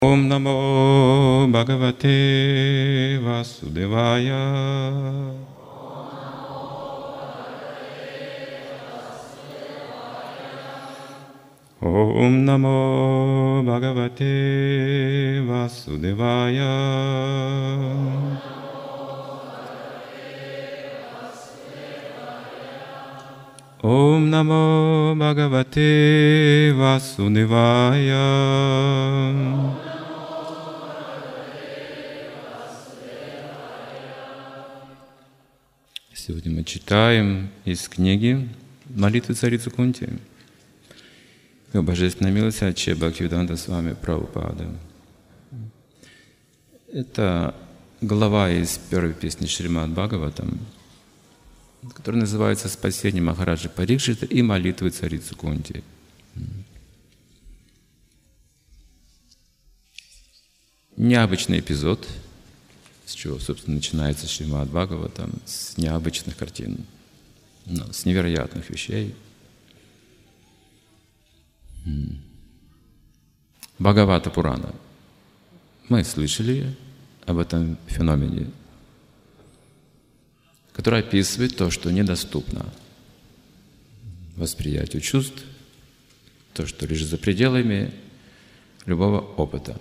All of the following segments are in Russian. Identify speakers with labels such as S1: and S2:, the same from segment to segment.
S1: Ом намо Бхагавате Васудевая. Ом намо Бхагавате Васудевая. Ом намо Бхагавате Васудевая. Сегодня мы читаем из книги «Молитвы царицы Кунти». Его божественная милость Аче Бхактивиданта Свами Прабхупада. Это глава из первой песни Шримад Бхагаватам, которая называется «Спасение Махараджи Парикшита и молитвы царицы Кунти». Необычный эпизод, с чего, собственно, начинается Шримад Бхагаватам, с необычных картин, с невероятных вещей. Бхагавата Пурана. Мы слышали об этом феномене, который описывает то, что недоступно восприятию чувств, то, что лежит за пределами любого опыта,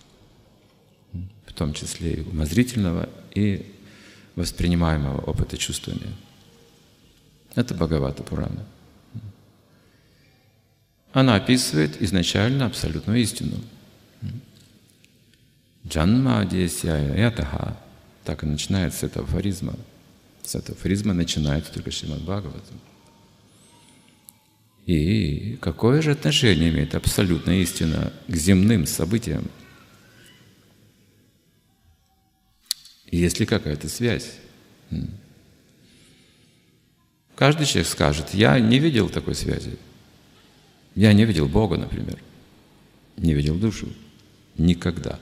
S1: в том числе и умозрительного и воспринимаемого опыта чувствами. Это Бхагавата Пурана. Она описывает изначально абсолютную истину. Джанма десяя ятаха. Так и начинается с этого афоризма. С этого афоризма начинается только Шримад Бхагаватам. И какое же отношение имеет абсолютная истина к земным событиям? Есть ли какая-то связь? Каждый человек скажет: я не видел такой связи. Я не видел Бога, например. Не видел душу. Никогда.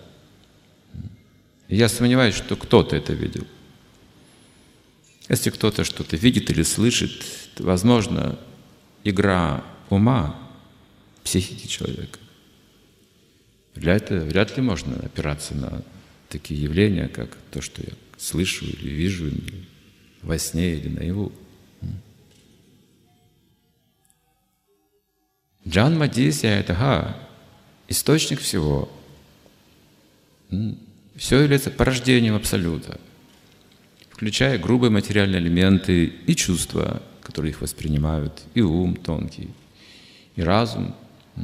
S1: Я сомневаюсь, что кто-то это видел. Если кто-то что-то видит или слышит, то, возможно, игра ума, психики человека. Вряд ли можно опираться на такие явления, как то, что я слышу или вижу или во сне или наяву. Джанма деся ятаха, источник всего. Все является порождением Абсолюта, включая грубые материальные элементы и чувства, которые их воспринимают, и ум тонкий, и разум.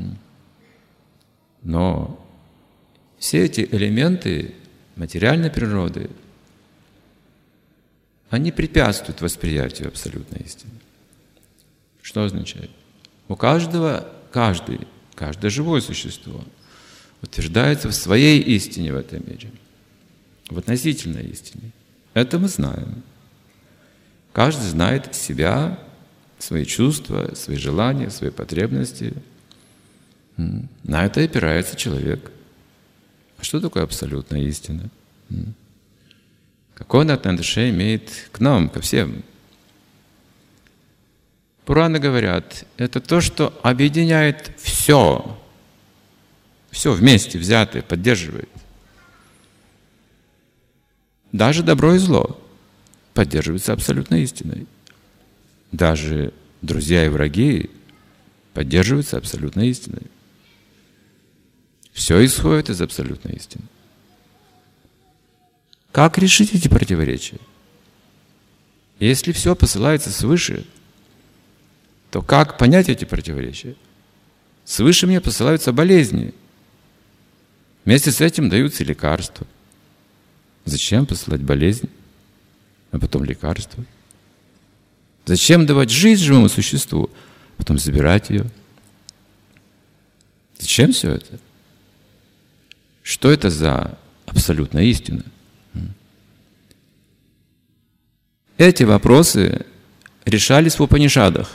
S1: Но все эти элементы материальной природы, они препятствуют восприятию абсолютной истины. Что означает? У каждое живое существо утверждается в своей истине в этом мире, в относительной истине. Это мы знаем. Каждый знает себя, свои чувства, свои желания, свои потребности. На это опирается человек. А что такое абсолютная истина? Какое отношение имеет к нам, ко всем? Пураны говорят, это то, что объединяет все вместе взятое, поддерживает. Даже добро и зло поддерживается абсолютной истиной. Даже друзья и враги поддерживаются абсолютной истиной. Все исходит из абсолютной истины. Как решить эти противоречия? Если все посылается свыше, то как понять эти противоречия? Свыше мне посылаются болезни. Вместе с этим даются лекарства. Зачем посылать болезнь, а потом лекарства? Зачем давать жизнь живому существу, а потом забирать ее? Зачем все это? Что это за абсолютная истина? Эти вопросы решались в Упанишадах.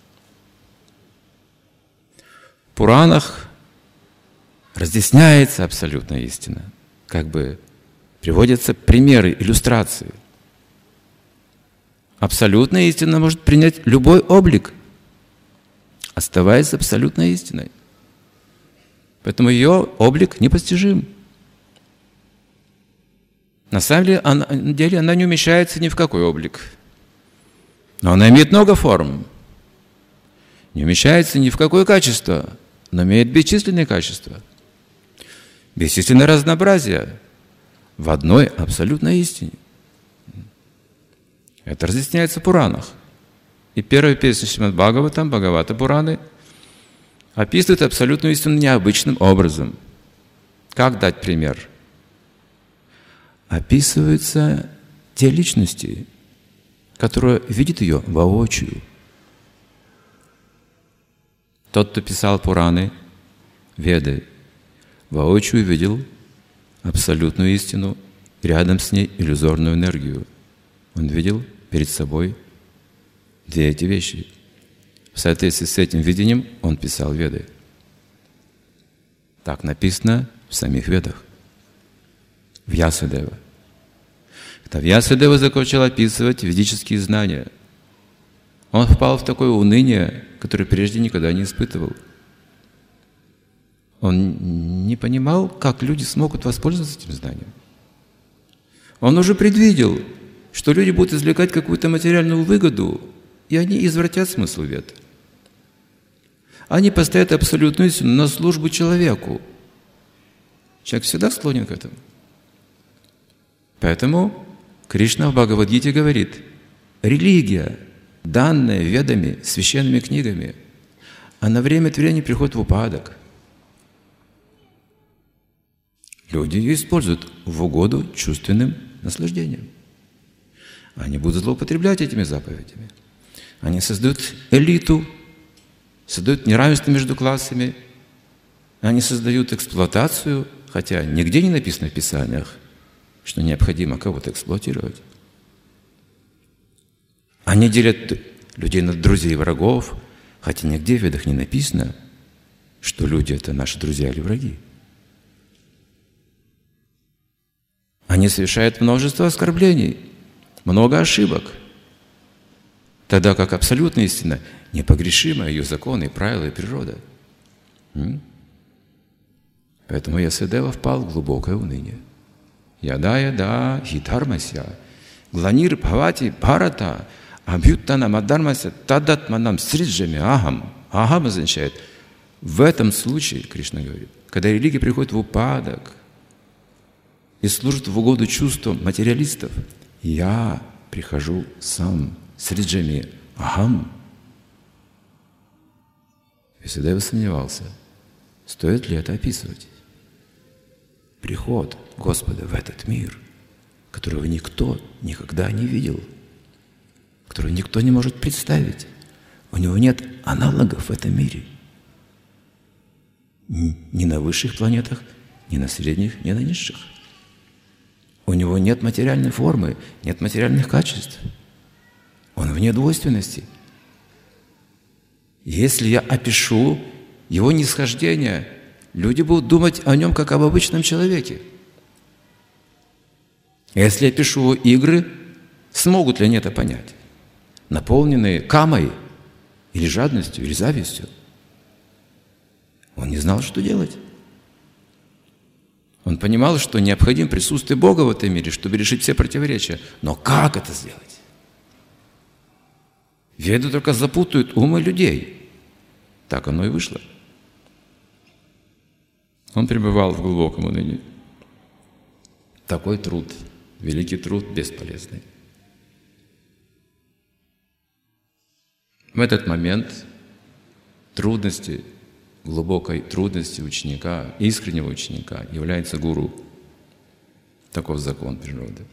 S1: В Пуранах разъясняется абсолютная истина, как бы приводятся примеры, иллюстрации. Абсолютная истина может принять любой облик, оставаясь абсолютной истиной. Поэтому ее облик непостижим. На самом деле она не умещается ни в какой облик. Но она имеет много форм. Не умещается ни в какое качество, но имеет бесчисленные качества. Бесчисленное разнообразие в одной абсолютной истине. Это разъясняется в Пуранах. И первая песня Шримад Бхагаватам, Бхагавата Пураны, описывает абсолютную истину необычным образом. Как дать пример? Описываются те личности, которые видят ее воочию. Тот, кто писал Пураны, Веды, воочию видел абсолютную истину, рядом с ней иллюзорную энергию. Он видел перед собой две эти вещи. В соответствии с этим видением он писал Веды. Так написано в самих Ведах. Вьясадева. Когда Вьясадева закончил описывать ведические знания, он впал в такое уныние, которое прежде никогда не испытывал. Он не понимал, как люди смогут воспользоваться этим знанием. Он уже предвидел, что люди будут извлекать какую-то материальную выгоду, и они извратят смысл Вед. Они поставят абсолютную истину на службу человеку. Человек всегда склонен к этому. Поэтому Кришна в Бхагавад-гите говорит, религия, данная Ведами, священными книгами, она время от времени приходит в упадок. Люди ее используют в угоду чувственным наслаждениям. Они будут злоупотреблять этими заповедями. Они создают элиту, создают неравенство между классами, они создают эксплуатацию, хотя нигде не написано в Писаниях, что необходимо кого-то эксплуатировать. Они делят людей на друзей и врагов, хотя нигде в Ведах не написано, что люди – это наши друзья или враги. Они совершают множество оскорблений, много ошибок, тогда как абсолютная истина непогрешима, ее законы, правила и природа. Поэтому Вьясадева впал в глубокое уныние. Яда хитармася, гланир бхавати бхарата, абьюттана мадармася тадатманам сриджами ахам. Ахам означает, в этом случае, Кришна говорит, когда религия приходит в упадок и служит в угоду чувствам материалистов, я прихожу сам, сриджами ахам. Вьясадева сомневался, стоит ли это описывать. Приход Господа в этот мир, которого никто никогда не видел, которого никто не может представить. У него нет аналогов в этом мире. Ни на высших планетах, ни на средних, ни на низших. У него нет материальной формы, нет материальных качеств. Он вне двойственности. Если я опишу его нисхождение, люди будут думать о нем как об обычном человеке. Если я пишу игры, смогут ли они это понять? Наполненные камой, или жадностью, или завистью. Он не знал, что делать. Он понимал, что необходимо присутствие Бога в этом мире, чтобы решить все противоречия. Но как это сделать? Веды только запутают умы людей. Так оно и вышло. Он пребывал в глубоком унынии. Такой труд, великий труд, бесполезный. В этот момент трудности, глубокой трудности ученика, искреннего ученика, является гуру. Таков закон природы,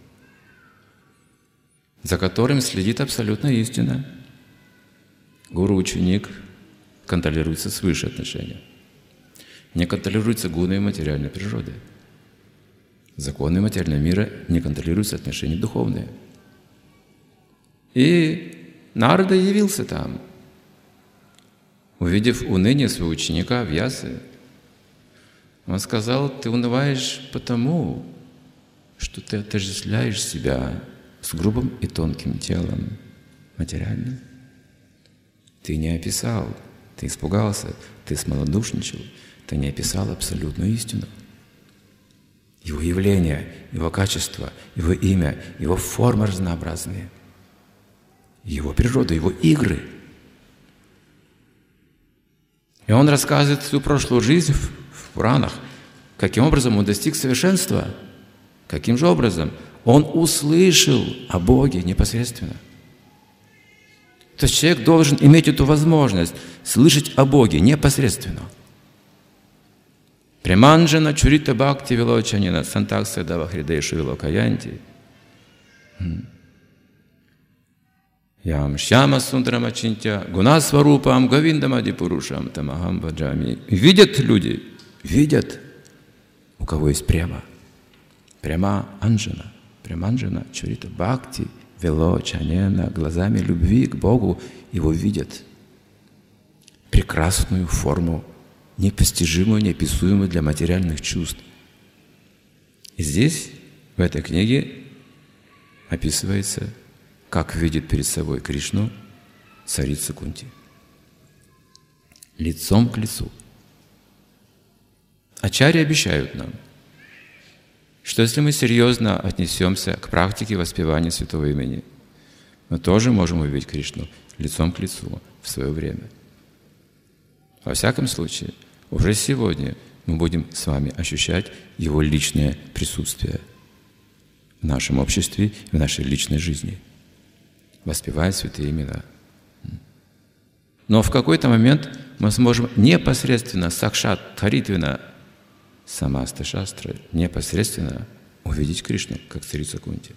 S1: за которым следит абсолютная истина. Гуру-ученик контролируется свыше отношения. Не контролируется гуной материальной природы. Законы материального мира не контролируются отношения духовные. И Нарада явился там, увидев уныние своего ученика Вьясы. Он сказал: ты унываешь потому, что ты отождествляешь себя с грубым и тонким телом материальным. Ты не описал, ты испугался, ты смолодушничал, ты не описал абсолютную истину. Его явление, Его качество, Его имя, Его формы разнообразные, Его природа, Его игры. И Он рассказывает свою прошлую жизнь в Пуранах, каким образом Он достиг совершенства, каким же образом Он услышал о Боге непосредственно. То есть человек должен иметь эту возможность слышать о Боге непосредственно. Приманджана чурита бхакти вилочанина сантакса дава хридешу вилокаянти. Ям шьяма сундарамачинтя гунасварупам гавиндамади пурушам тамахам ваджами. Видят люди, видят, у кого есть према. Према анджана, приманджана чурита бхакти вилочанина, глазами любви к Богу его видят. Прекрасную форму, непостижимую, неописуемую для материальных чувств. И здесь, в этой книге, описывается, как видит перед собой Кришну царица Кунти. Лицом к лицу. Ачарьи обещают нам, что если мы серьезно отнесемся к практике воспевания святого имени, мы тоже можем увидеть Кришну лицом к лицу в свое время. Во всяком случае, уже сегодня мы будем с вами ощущать Его личное присутствие в нашем обществе и в нашей личной жизни, воспевая святые имена. Но в какой-то момент мы сможем непосредственно, сакшат, таритвина, самаста шастра, непосредственно увидеть Кришну, как царица Кунти.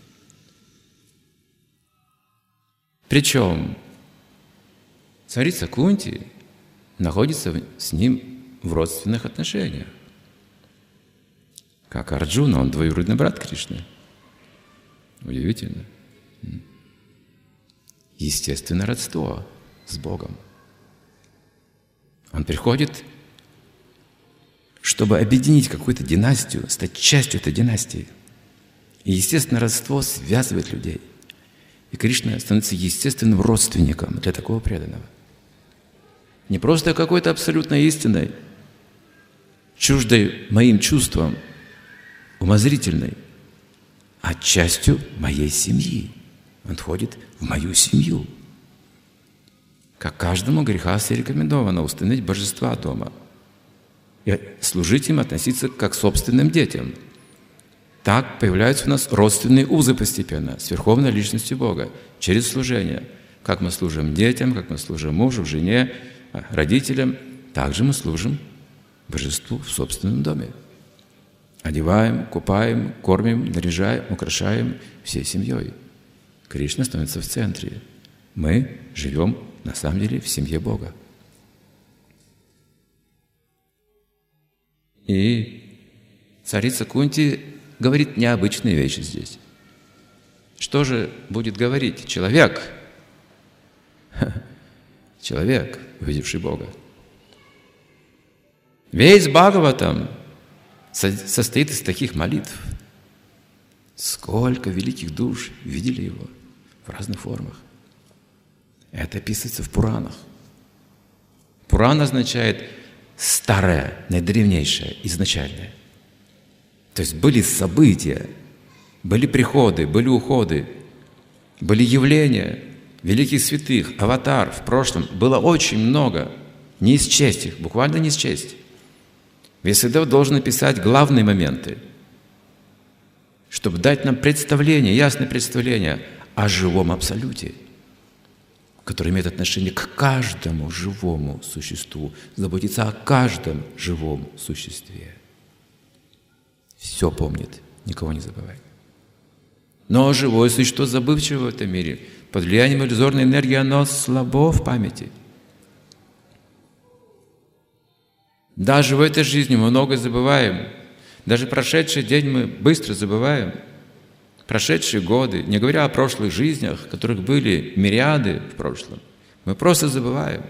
S1: Причем царица Кунти находится с ним в родственных отношениях. Как Арджуна, он двоюродный брат Кришны. Удивительно. Естественное родство с Богом. Он приходит, чтобы объединить какую-то династию, стать частью этой династии. И естественное родство связывает людей. И Кришна становится естественным родственником для такого преданного. Не просто какой-то абсолютной истиной, чуждой моим чувствам, умозрительной, а частью моей семьи. Он входит в мою семью. Как каждому грехасе рекомендовано установить божества дома и служить им, относиться как к собственным детям. Так появляются у нас родственные узы постепенно с верховной личностью Бога через служение. Как мы служим детям, как мы служим мужу, жене, родителям, так же мы служим божеству в собственном доме. Одеваем, купаем, кормим, наряжаем, украшаем всей семьей. Кришна становится в центре. Мы живем, на самом деле, в семье Бога. И царица Кунти говорит необычные вещи здесь. Что же будет говорить человек? Человек, увидевший Бога. Весь Бхагаватам состоит из таких молитв. Сколько великих душ видели Его в разных формах. Это описывается в Пуранах. Пуран означает старое, наидревнейшее, изначальное. То есть были события, были приходы, были уходы, были явления великих святых, аватар в прошлом. Было очень много, не исчесть их, буквально не исчесть. Весидев должен описать главные моменты, чтобы дать нам представление, ясное представление о живом абсолюте, который имеет отношение к каждому живому существу, заботиться о каждом живом существе. Все помнит, никого не забывает. Но живое существо забывчиво в этом мире. Под влиянием иллюзорной энергии оно слабо в памяти. Даже в этой жизни мы много забываем. Даже прошедший день мы быстро забываем. Прошедшие годы, не говоря о прошлых жизнях, которых были мириады в прошлом, мы просто забываем.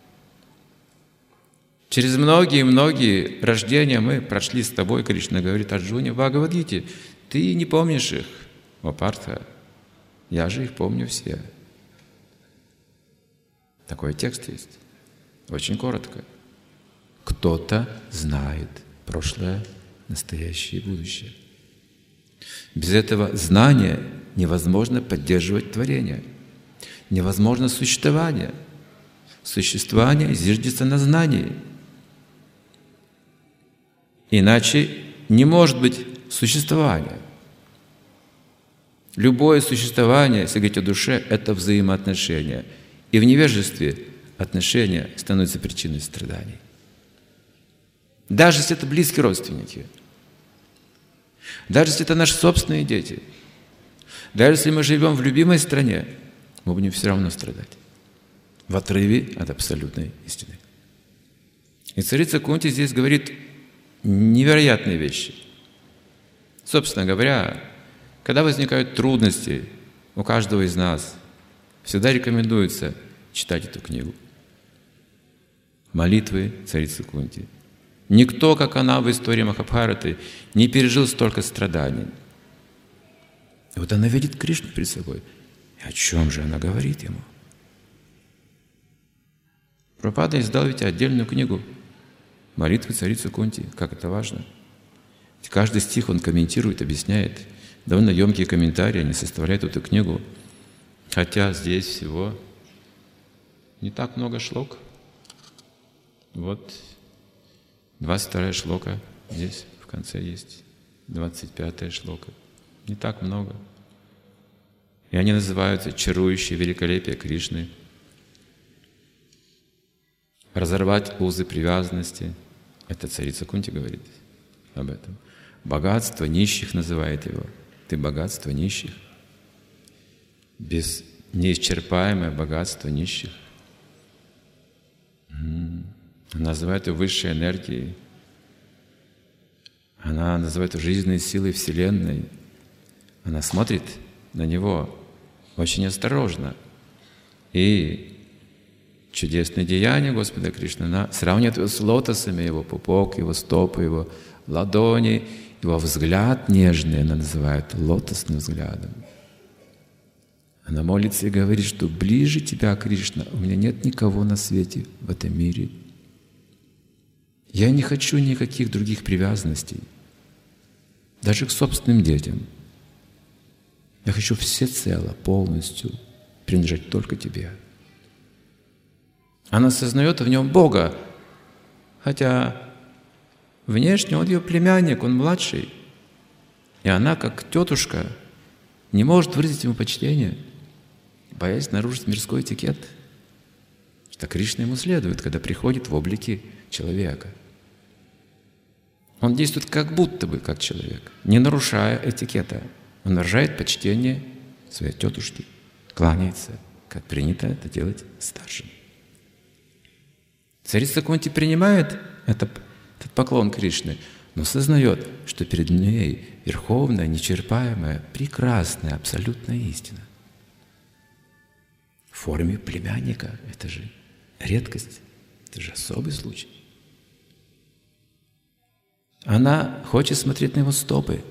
S1: Через многие-многие рождения мы прошли с тобой, Кришна говорит Арджуне в Бхагавад-гите. Ты не помнишь их, о Партха, я же их помню все. Такой текст есть, очень коротко. кто-то знает прошлое, настоящее и будущее. Без этого знания невозможно поддерживать творение. Невозможно существование. Существование зиждется на знании. Иначе не может быть существования. Любое существование, если говорить о душе, это взаимоотношения. И в невежестве отношения становятся причиной страданий. Даже если это близкие родственники, даже если это наши собственные дети, даже если мы живем в любимой стране, мы будем все равно страдать в отрыве от абсолютной истины. И царица Кунти здесь говорит невероятные вещи. Собственно говоря, когда возникают трудности у каждого из нас, всегда рекомендуется читать эту книгу. Молитвы царицы Кунти. Никто, как она в истории Махабхараты, не пережил столько страданий. И вот она видит Кришну перед собой. И о чем же она говорит ему? Прабхупада издал ведь отдельную книгу «Молитвы царицы Кунти». Как это важно. Каждый стих он комментирует, объясняет. Довольно емкие комментарии, они составляют эту книгу. Хотя здесь всего не так много шлок. Вот 22-я шлока здесь в конце есть. 25-я шлока. Не так много. И они называются «Чарующие великолепие Кришны». Разорвать узы привязанности. Это царица Кунти говорит об этом. Богатство нищих называет его. Ты богатство нищих. Неисчерпаемое богатство нищих. Она называет его высшей энергией. Она называет его жизненной силой Вселенной. Она смотрит на него очень осторожно. И чудесные деяния Господа Кришны она сравнивает его с лотосами, его пупок, его стопы, его ладони, его взгляд нежный, она называет лотосным взглядом. Она молится и говорит, что ближе Тебя, Кришна, у меня нет никого на свете в этом мире. Я не хочу никаких других привязанностей, даже к собственным детям. Я хочу всецело, полностью принадлежать только Тебе. Она осознает в нем Бога, хотя внешне он ее племянник, он младший. И она, как тетушка, не может выразить ему почтение, боясь нарушить мирской этикет, что Кришна ему следует, когда приходит в облике человека. Он действует как будто бы как человек, не нарушая этикета. Он выражает почтение своей тетушке, кланяется, как принято это делать старшим. Царица Кунти принимает этот поклон Кришны, но сознает, что перед ней верховная, неисчерпаемая, прекрасная, абсолютная истина. В форме племянника. Это же редкость, это же особый случай. Она хочет смотреть на его стопы,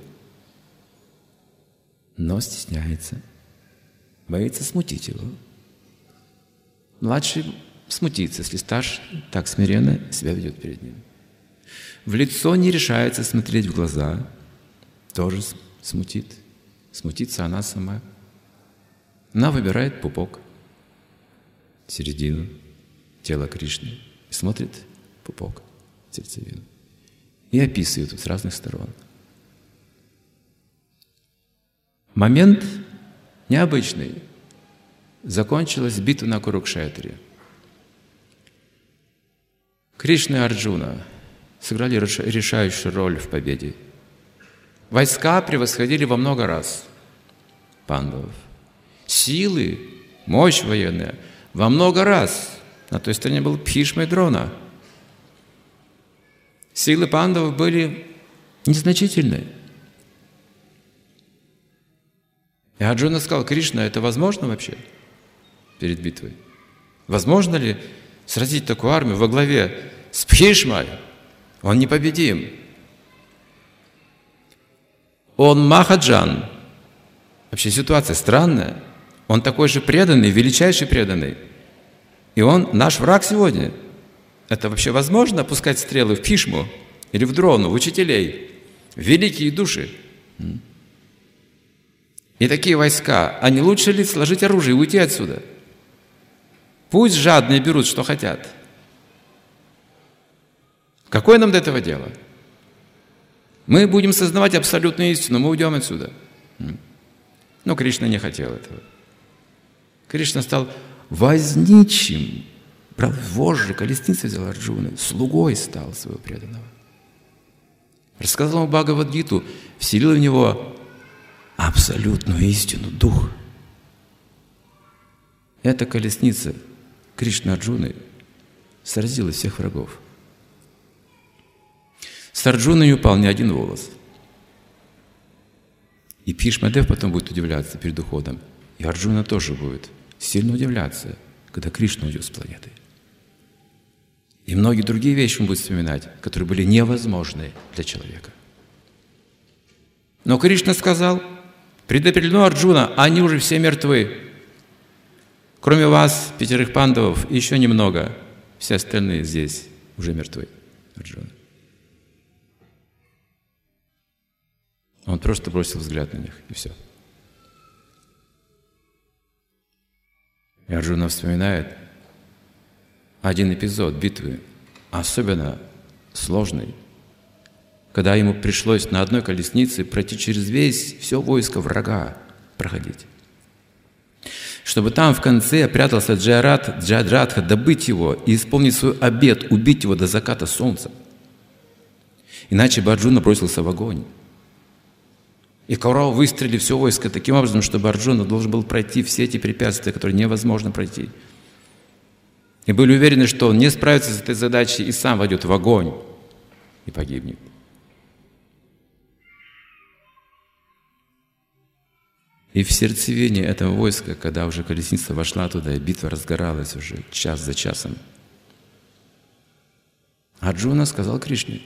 S1: но стесняется, боится смутить его. Младший смутится, если старший так смиренно себя ведет перед ним. В лицо не решается смотреть в глаза, тоже смутит. Смутится она сама. Она выбирает пупок, середину тела Кришны, и смотрит пупок, сердцевину, и описывает с разных сторон. Момент необычный. Закончилась битва на Курукшетре. Кришна и Арджуна сыграли решающую роль в победе. Войска превосходили во много раз пандавов. Силы, мощь военная во много раз. На той стороне был Бхишма и Дрона. Силы пандавов были незначительны. И Арджуна сказал: Кришна, это возможно вообще перед битвой? Возможно ли сразить такую армию во главе с Бхишмой? Он непобедим. Он Махаджан. Вообще ситуация странная. Он такой же преданный, величайший преданный. И он наш враг сегодня. Это вообще возможно, пускать стрелы в Пишму или в Дрону, в учителей, в великие души? И такие войска, а не лучше ли сложить оружие и уйти отсюда? Пусть жадные берут, что хотят. Какое нам до этого дело? Мы будем сознавать абсолютную истину, мы уйдем отсюда. Но Кришна не хотел этого. Кришна стал возничим, брал вожжи, колесницы взял Арджуны, слугой стал своего преданного. Рассказал ему Бхагавад-гиту, вселил в него абсолютную истину, дух. Эта колесница Кришны Арджуны сразила всех врагов. С Арджуны не упал ни один волос. И Бхишмадев потом будет удивляться перед уходом. И Арджуна тоже будет сильно удивляться, когда Кришна уйдет с планеты. И многие другие вещи он будет вспоминать, которые были невозможны для человека. Но Кришна сказал: предопределено, Арджуна, они уже все мертвы. Кроме вас, 5 пандавов, и еще немного. Все остальные здесь уже мертвы, Арджуна. Он просто бросил взгляд на них, и все. И Арджуна вспоминает один эпизод битвы, особенно сложный, когда ему пришлось на одной колеснице пройти через все войско врага проходить. Чтобы там в конце прятался Джайадратха, добыть его и исполнить свой обет, убить его до заката солнца. Иначе бы Арджуна бросился в огонь. И Кауравы выстрелили все войско таким образом, чтобы Арджуна должен был пройти все эти препятствия, которые невозможно пройти. И были уверены, что он не справится с этой задачей и сам войдет в огонь и погибнет. И в сердцевине этого войска, когда уже колесница вошла туда, и битва разгоралась уже час за часом, Арджуна сказал Кришне: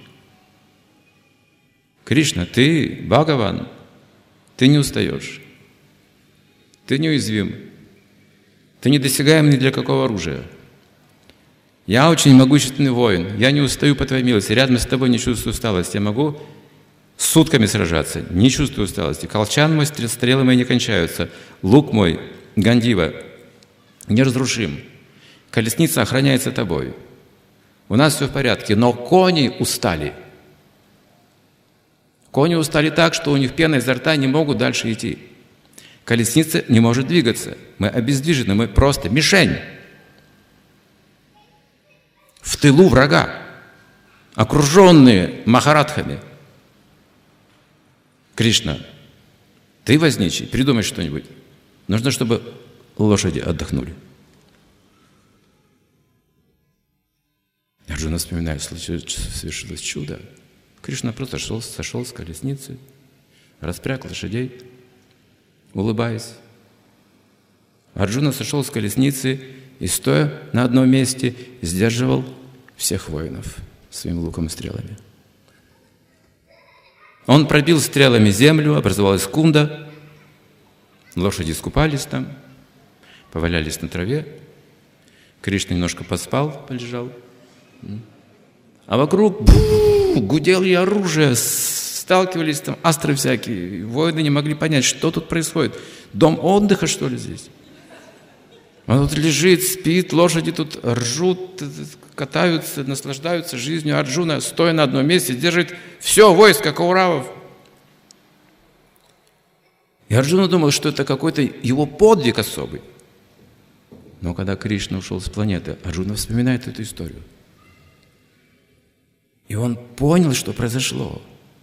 S1: «Кришна, ты Бхагаван, ты не устаешь, ты неуязвим, ты недосягаем ни для какого оружия. Я очень могущественный воин, я не устаю по твоей милости, рядом с тобой не чувствую усталости, я могу сутками сражаться, не чувствую усталости. Колчан мой, стрелы мои не кончаются, лук мой, Гандива, неразрушим, колесница охраняется тобой. У нас все в порядке, но кони устали. Кони устали так, что у них пена изо рта, не могут дальше идти. Колесница не может двигаться. Мы обездвижены, мы просто мишень. В тылу врага, окруженные махарадхами. Кришна, ты возничий, придумай что-нибудь. Нужно, чтобы лошади отдохнули». Арджуна вспоминает, совершилось чудо. Кришна просто сошел с колесницы, распряг лошадей, улыбаясь. Арджуна сошел с колесницы и, стоя на одном месте, сдерживал всех воинов своим луком и стрелами. Он пробил стрелами землю, образовалась кунда, лошади искупались там, повалялись на траве. Кришна немножко поспал, полежал. А вокруг гудело оружие, сталкивались там астры всякие. Воины не могли понять, что тут происходит. Дом отдыха, что ли, здесь? Он тут лежит, спит, лошади тут ржут, катаются, наслаждаются жизнью. Арджуна, стоя на одном месте, держит все войско Кауравов. И Арджуна думал, что это какой-то его подвиг особый. Но когда Кришна ушел с планеты, Арджуна вспоминает эту историю. И он понял, что произошло.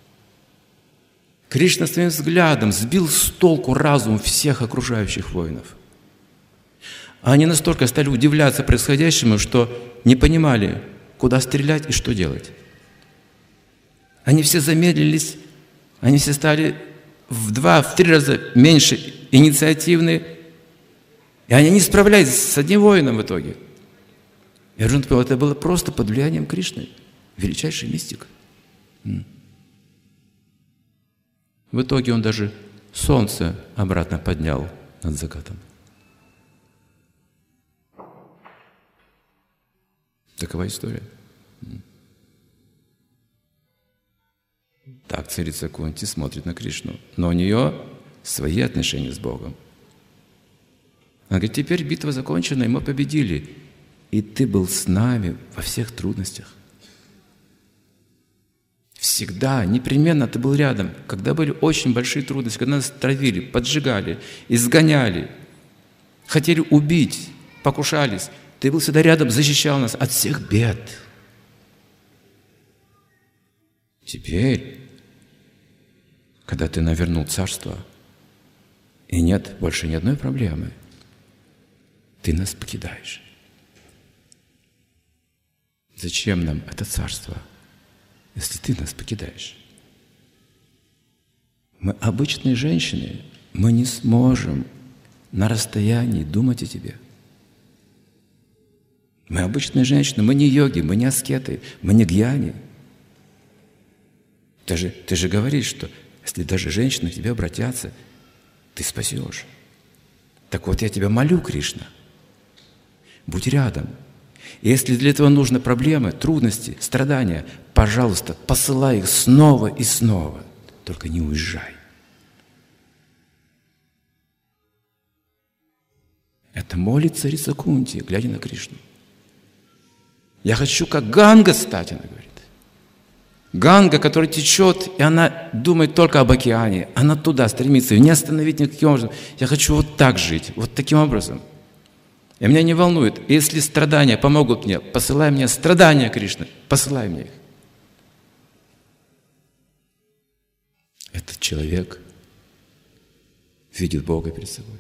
S1: Кришна своим взглядом сбил с толку разум всех окружающих воинов. Они настолько стали удивляться происходящему, что не понимали, куда стрелять и что делать. Они все замедлились, они все стали в 2-3 раза меньше инициативны, и они не справлялись с одним воином в итоге. И Арджуна понял, это было просто под влиянием Кришны, величайший мистик. В итоге он даже солнце обратно поднял над закатом. Такова история. Так царица Кунти смотрит на Кришну. Но у нее свои отношения с Богом. Она говорит, теперь битва закончена, и мы победили. И ты был с нами во всех трудностях. Всегда, непременно ты был рядом. Когда были очень большие трудности, когда нас травили, поджигали, изгоняли, хотели убить, покушались, ты был всегда рядом, защищал нас от всех бед. Теперь, когда ты навернул царство, и нет больше ни одной проблемы, ты нас покидаешь. Зачем нам это царство, если ты нас покидаешь? Мы обычные женщины, мы не сможем на расстоянии думать о тебе. Мы обычные женщины, мы не йоги, мы не аскеты, мы не гьяни. Ты же говоришь, что если даже женщины к тебе обратятся, ты спасешь. Так вот я тебя молю, Кришна, будь рядом. И если для этого нужны проблемы, трудности, страдания, пожалуйста, посылай их снова и снова. Только не уезжай. Это молит царица Кунти, глядя на Кришну. Я хочу как Ганга стать, она говорит. Ганга, которая течет, и она думает только об океане. Она туда стремится, ее не остановить никаким образом. Я хочу вот так жить, вот таким образом. И меня не волнует, если страдания помогут мне, посылай мне страдания, Кришна, посылай мне их. Этот человек видит Бога перед собой.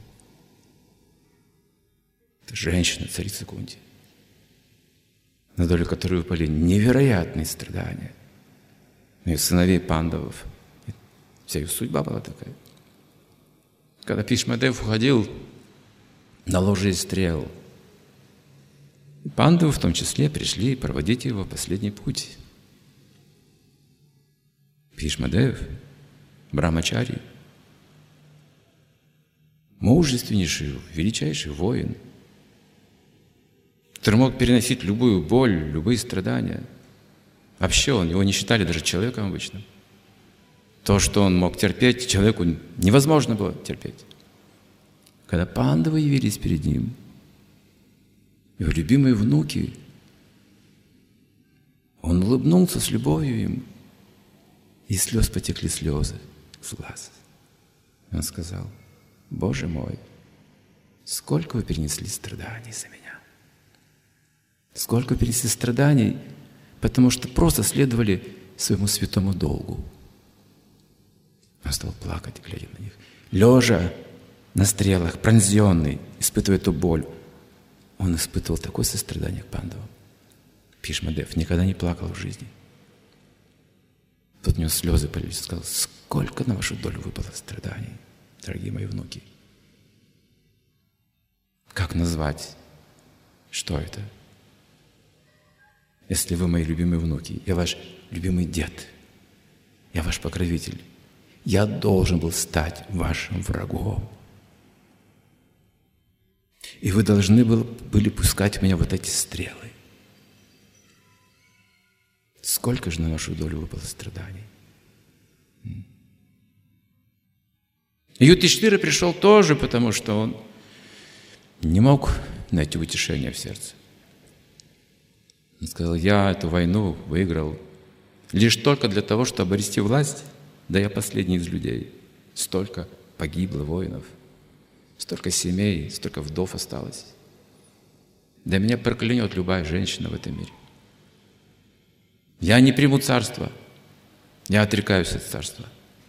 S1: Это женщина, царица Кунти, на долю которой выпали невероятные страдания. Ее сыновей Пандавов. Вся ее судьба была такая. Когда Бхишмадев уходил на ложе из стрел, Пандавы в том числе пришли проводить его в последний путь. Бхишмадев, Брамачари, мужественнейший, величайший воин, который мог переносить любую боль, любые страдания. Вообще его не считали даже человеком обычным. То, что он мог терпеть, человеку невозможно было терпеть. Когда Пандавы явились перед ним, его любимые внуки, он улыбнулся с любовью им, и слез потекли слезы с глаз. И он сказал: «Боже мой, сколько вы перенесли страданий за меня! Сколько перенесли страданий, потому что просто следовали своему святому долгу». Он стал плакать, глядя на них. Лежа на стрелах, пронзенный, испытывая эту боль, он испытывал такое сострадание к Пандавам. Бхишмадев никогда не плакал в жизни. Тут у него слезы полились. Он сказал: «Сколько на вашу долю выпало страданий, дорогие мои внуки!» Как назвать, что это? Если вы мои любимые внуки, я ваш любимый дед, я ваш покровитель, я должен был стать вашим врагом. И вы должны были пускать в меня вот эти стрелы. Сколько же на вашу долю выпало страданий? Юдхиштхира пришел тоже, потому что он не мог найти утешения в сердце. Он сказал: «Я эту войну выиграл лишь только для того, чтобы обрести власть. Да я последний из людей. Столько погибло воинов, столько семей, столько вдов осталось. Да меня проклянет любая женщина в этом мире. Я не приму царство, я отрекаюсь от царства.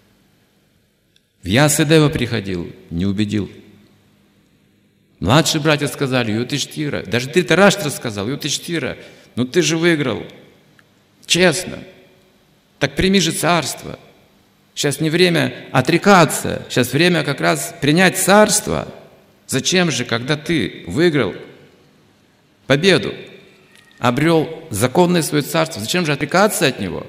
S1: В Ясадева приходил, не убедил. Младшие братья сказали: Юдхиштхира, даже Дритараштра сказал: Юдхиштхира, ну ты же выиграл, честно, так прими же царство. Сейчас не время отрекаться, сейчас время как раз принять царство. Зачем же, когда ты выиграл победу, обрел законное свое царство, зачем же отрекаться от него?»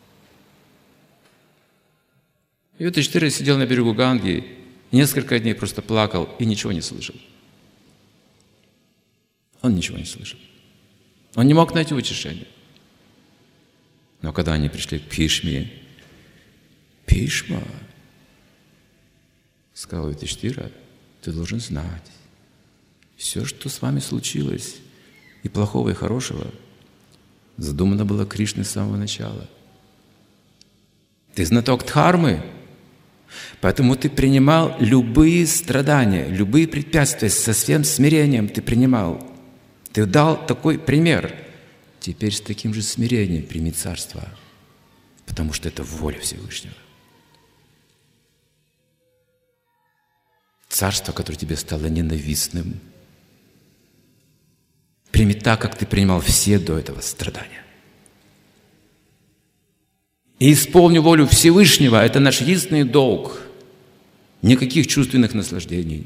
S1: И Юдхиштхира сидел на берегу Ганги, несколько дней просто плакал и ничего не слышал. Он ничего не слышал. Он не мог найти утешения. Но когда они пришли к Бхишме, Бхишма сказал: Юдхиштира, ты должен знать, все, что с вами случилось, и плохого, и хорошего, задумано было Кришной с самого начала. Ты знаток дхармы, поэтому ты принимал любые страдания, любые препятствия со всем смирением ты принимал. Ты дал такой пример. Теперь с таким же смирением прими царство, потому что это воля Всевышнего. Царство, которое тебе стало ненавистным, прими так, как ты принимал все до этого страдания. И исполни волю Всевышнего. Это наш единственный долг. Никаких чувственных наслаждений.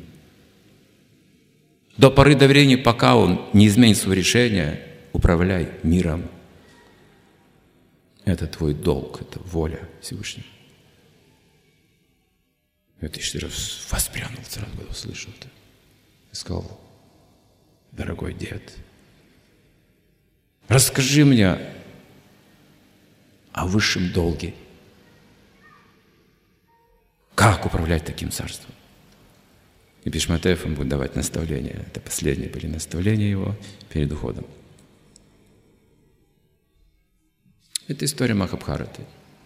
S1: До поры до времени, пока он не изменит свое решение, управляй миром. Это твой долг, это воля Всевышнего. Это еще раз воспрянул сразу, когда услышал это. И сказал: дорогой дед, расскажи мне о высшем долге. Как управлять таким царством? И Бхишмадев будет давать наставления. Это последние были наставления его перед уходом. Это история Махабхараты.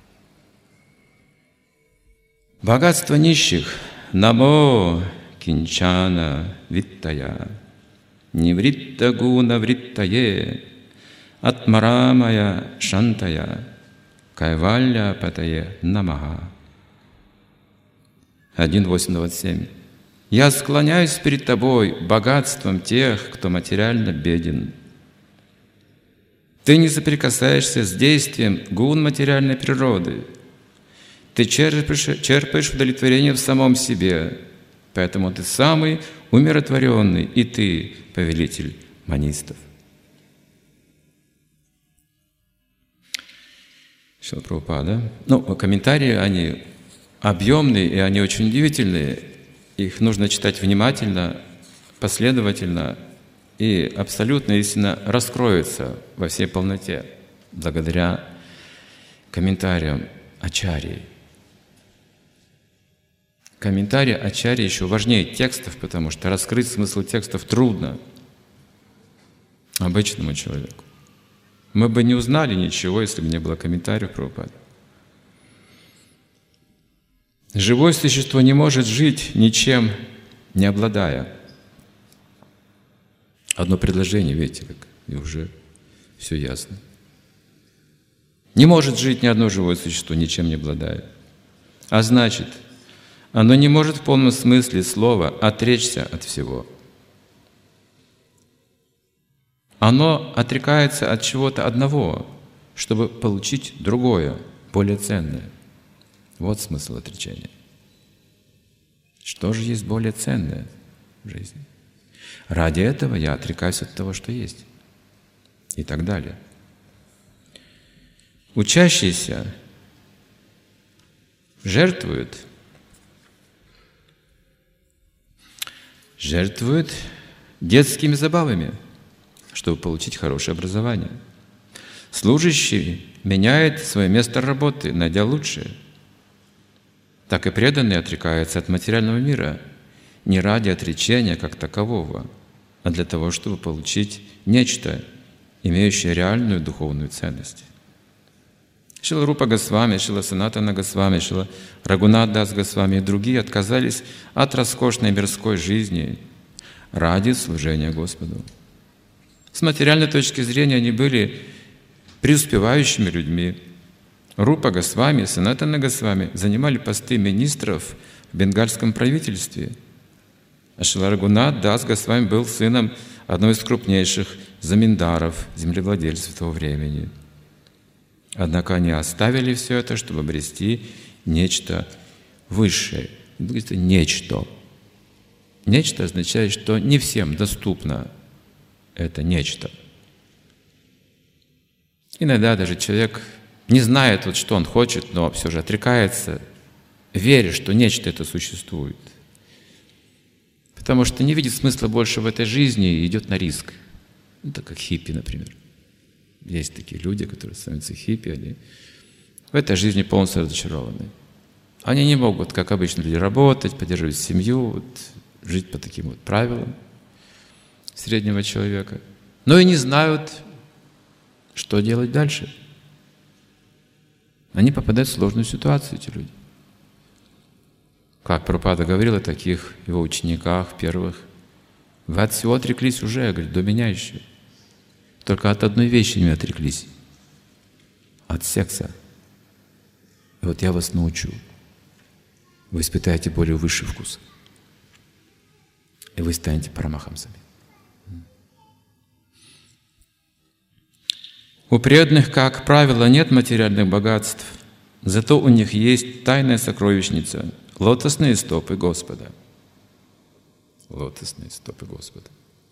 S1: Богатство нищих. Намо кинчана виттая. Нивритта гуна вриттае. Атмарамая шантая. Кайвалья патае намаха. 1.8.27. Я склоняюсь перед тобой богатством тех, кто материально беден. Ты не соприкасаешься с действием гун материальной природы. Ты черпаешь удовлетворение в самом себе, поэтому ты самый умиротворенный, и ты повелитель манистов. Шрила Прабхупада. Комментарии, они объемные, и они очень удивительные. Их нужно читать внимательно, последовательно, и абсолютно истина раскроется во всей полноте благодаря комментариям ачарьи. Комментарии ачарьи еще важнее текстов, потому что раскрыть смысл текстов трудно обычному человеку. Мы бы не узнали ничего, если бы не было комментариев Прабхупады. Живое существо не может жить ничем, не обладая. Одно предложение, видите, как и уже все ясно. Не может жить ни одно живое существо, ничем не обладая. А значит, оно не может в полном смысле слова отречься от всего. Оно отрекается от чего-то одного, чтобы получить другое, более ценное. Вот смысл отречения. Что же есть более ценное в жизни? Ради этого я отрекаюсь от того, что есть. И так далее. Учащийся жертвует детскими забавами, чтобы получить хорошее образование. Служащий меняет свое место работы, найдя лучшее. Так и преданный отрекается от материального мира не ради отречения как такового, а для того, чтобы получить нечто, имеющее реальную духовную ценность. Шрила Рупа Госвами, Шрила Санатана Госвами, Шрила Рагунат Дас Госвами и другие отказались от роскошной мирской жизни ради служения Господу. С материальной точки зрения они были преуспевающими людьми. Рупа Госвами, Санатана Госвами занимали посты министров в бенгальском правительстве. А Шрила Рагунат Дас Госвами был сыном одного из крупнейших заминдаров, землевладельцев того времени. Однако они оставили все это, чтобы обрести нечто высшее. Это нечто. Нечто означает, что не всем доступно это нечто. Иногда даже человек не знает, что он хочет, но все же отрекается, веря, что нечто это существует. Потому что не видит смысла больше в этой жизни и идет на риск. Это как хиппи, например. Есть такие люди, которые становятся хиппи, они в этой жизни полностью разочарованы. Они не могут, как обычно люди, работать, поддерживать семью, жить по таким правилам среднего человека, но и не знают, что делать дальше. Они попадают в сложную ситуацию, эти люди. Как Прабхупада говорил о таких его учениках первых: вы от всего отреклись уже, говорит, до меня еще. Только от одной вещи не отреклись. От секса. И вот я вас научу. Вы испытаете более высший вкус. И вы станете парамахамсами. У преданных, как правило, нет материальных богатств, зато у них есть тайная сокровищница — лотосные стопы Господа. Лотосные стопы Господа.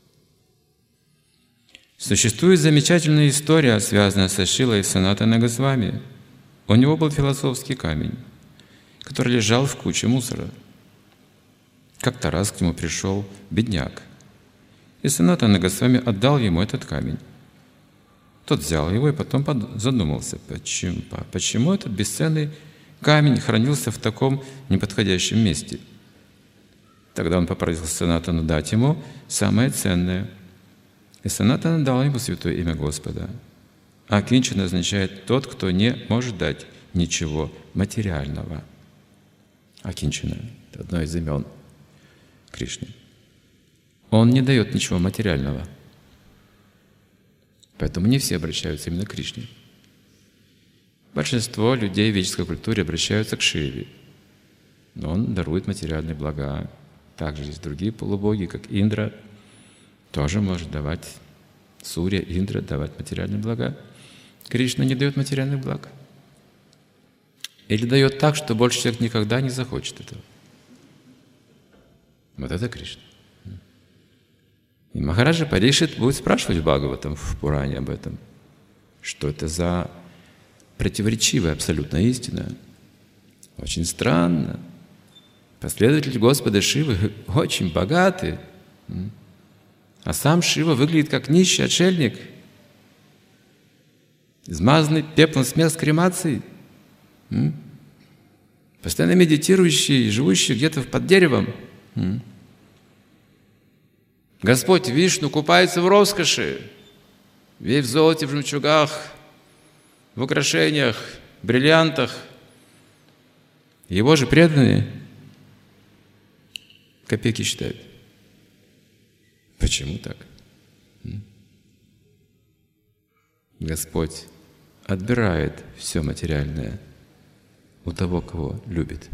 S1: Существует замечательная история, связанная со Шрилой Санатаной Госвами. У него был философский камень, который лежал в куче мусора. Как-то раз к нему пришел бедняк, и Санатана Госвами отдал ему этот камень. Тот взял его и потом задумался, почему этот бесценный камень хранился в таком неподходящем месте. Тогда он попросил Санатану дать ему самое ценное. И Санатана дал ему святое имя Господа. А кинчана означает «тот, кто не может дать ничего материального». Акинчана — это одно из имен Кришны. Он не дает ничего материального. Поэтому не все обращаются именно к Кришне. Большинство людей в ведической культуре обращаются к Шиве, но он дарует материальные блага. Также есть другие полубоги, как Индра, тоже может давать, Сурья, Индра давать материальные блага. Кришна не дает материальных благ. Или дает так, что больше человек никогда не захочет этого. Вот это Кришна. И Махараджа Парикшит будет спрашивать в Бхагаватам, в Пуране об этом, что это за противоречивая абсолютная истина. Очень странно. Последователи Господа Шивы очень богаты, а сам Шива выглядит как нищий отшельник, измазанный пеплом смех с кремацией, постоянно медитирующий, живущий где-то под деревом. Господь Вишну купается в роскоши, весь в золоте, в жемчугах, в украшениях, бриллиантах. Его же преданные копейки считают. Почему так? Господь отбирает все материальное у того, кого любит.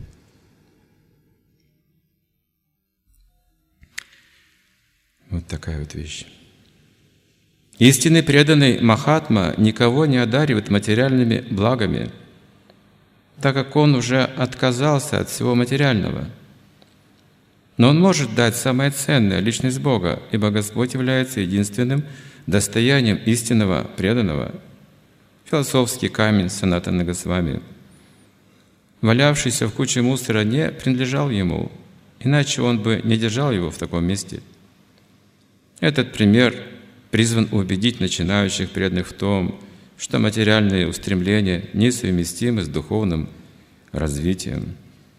S1: Вот такая вот вещь. Истинный преданный Махатма никого не одаривает материальными благами, так как он уже отказался от всего материального. Но он может дать самое ценное — личность Бога, ибо Господь является единственным достоянием истинного преданного. Философский камень Санатаны Госвами, валявшийся в куче мусора, не принадлежал ему, иначе он бы не держал его в таком месте. Этот пример призван убедить начинающих преданных в том, что материальные устремления несовместимы с духовным развитием.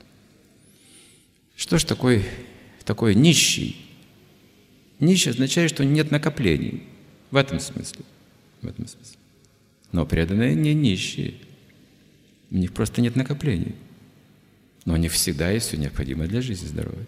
S1: Что ж такое нищий? Нищий означает, что нет накоплений. В этом смысле. Но преданные не нищие. У них просто нет накоплений. Но у них всегда есть все необходимое для жизни здоровой.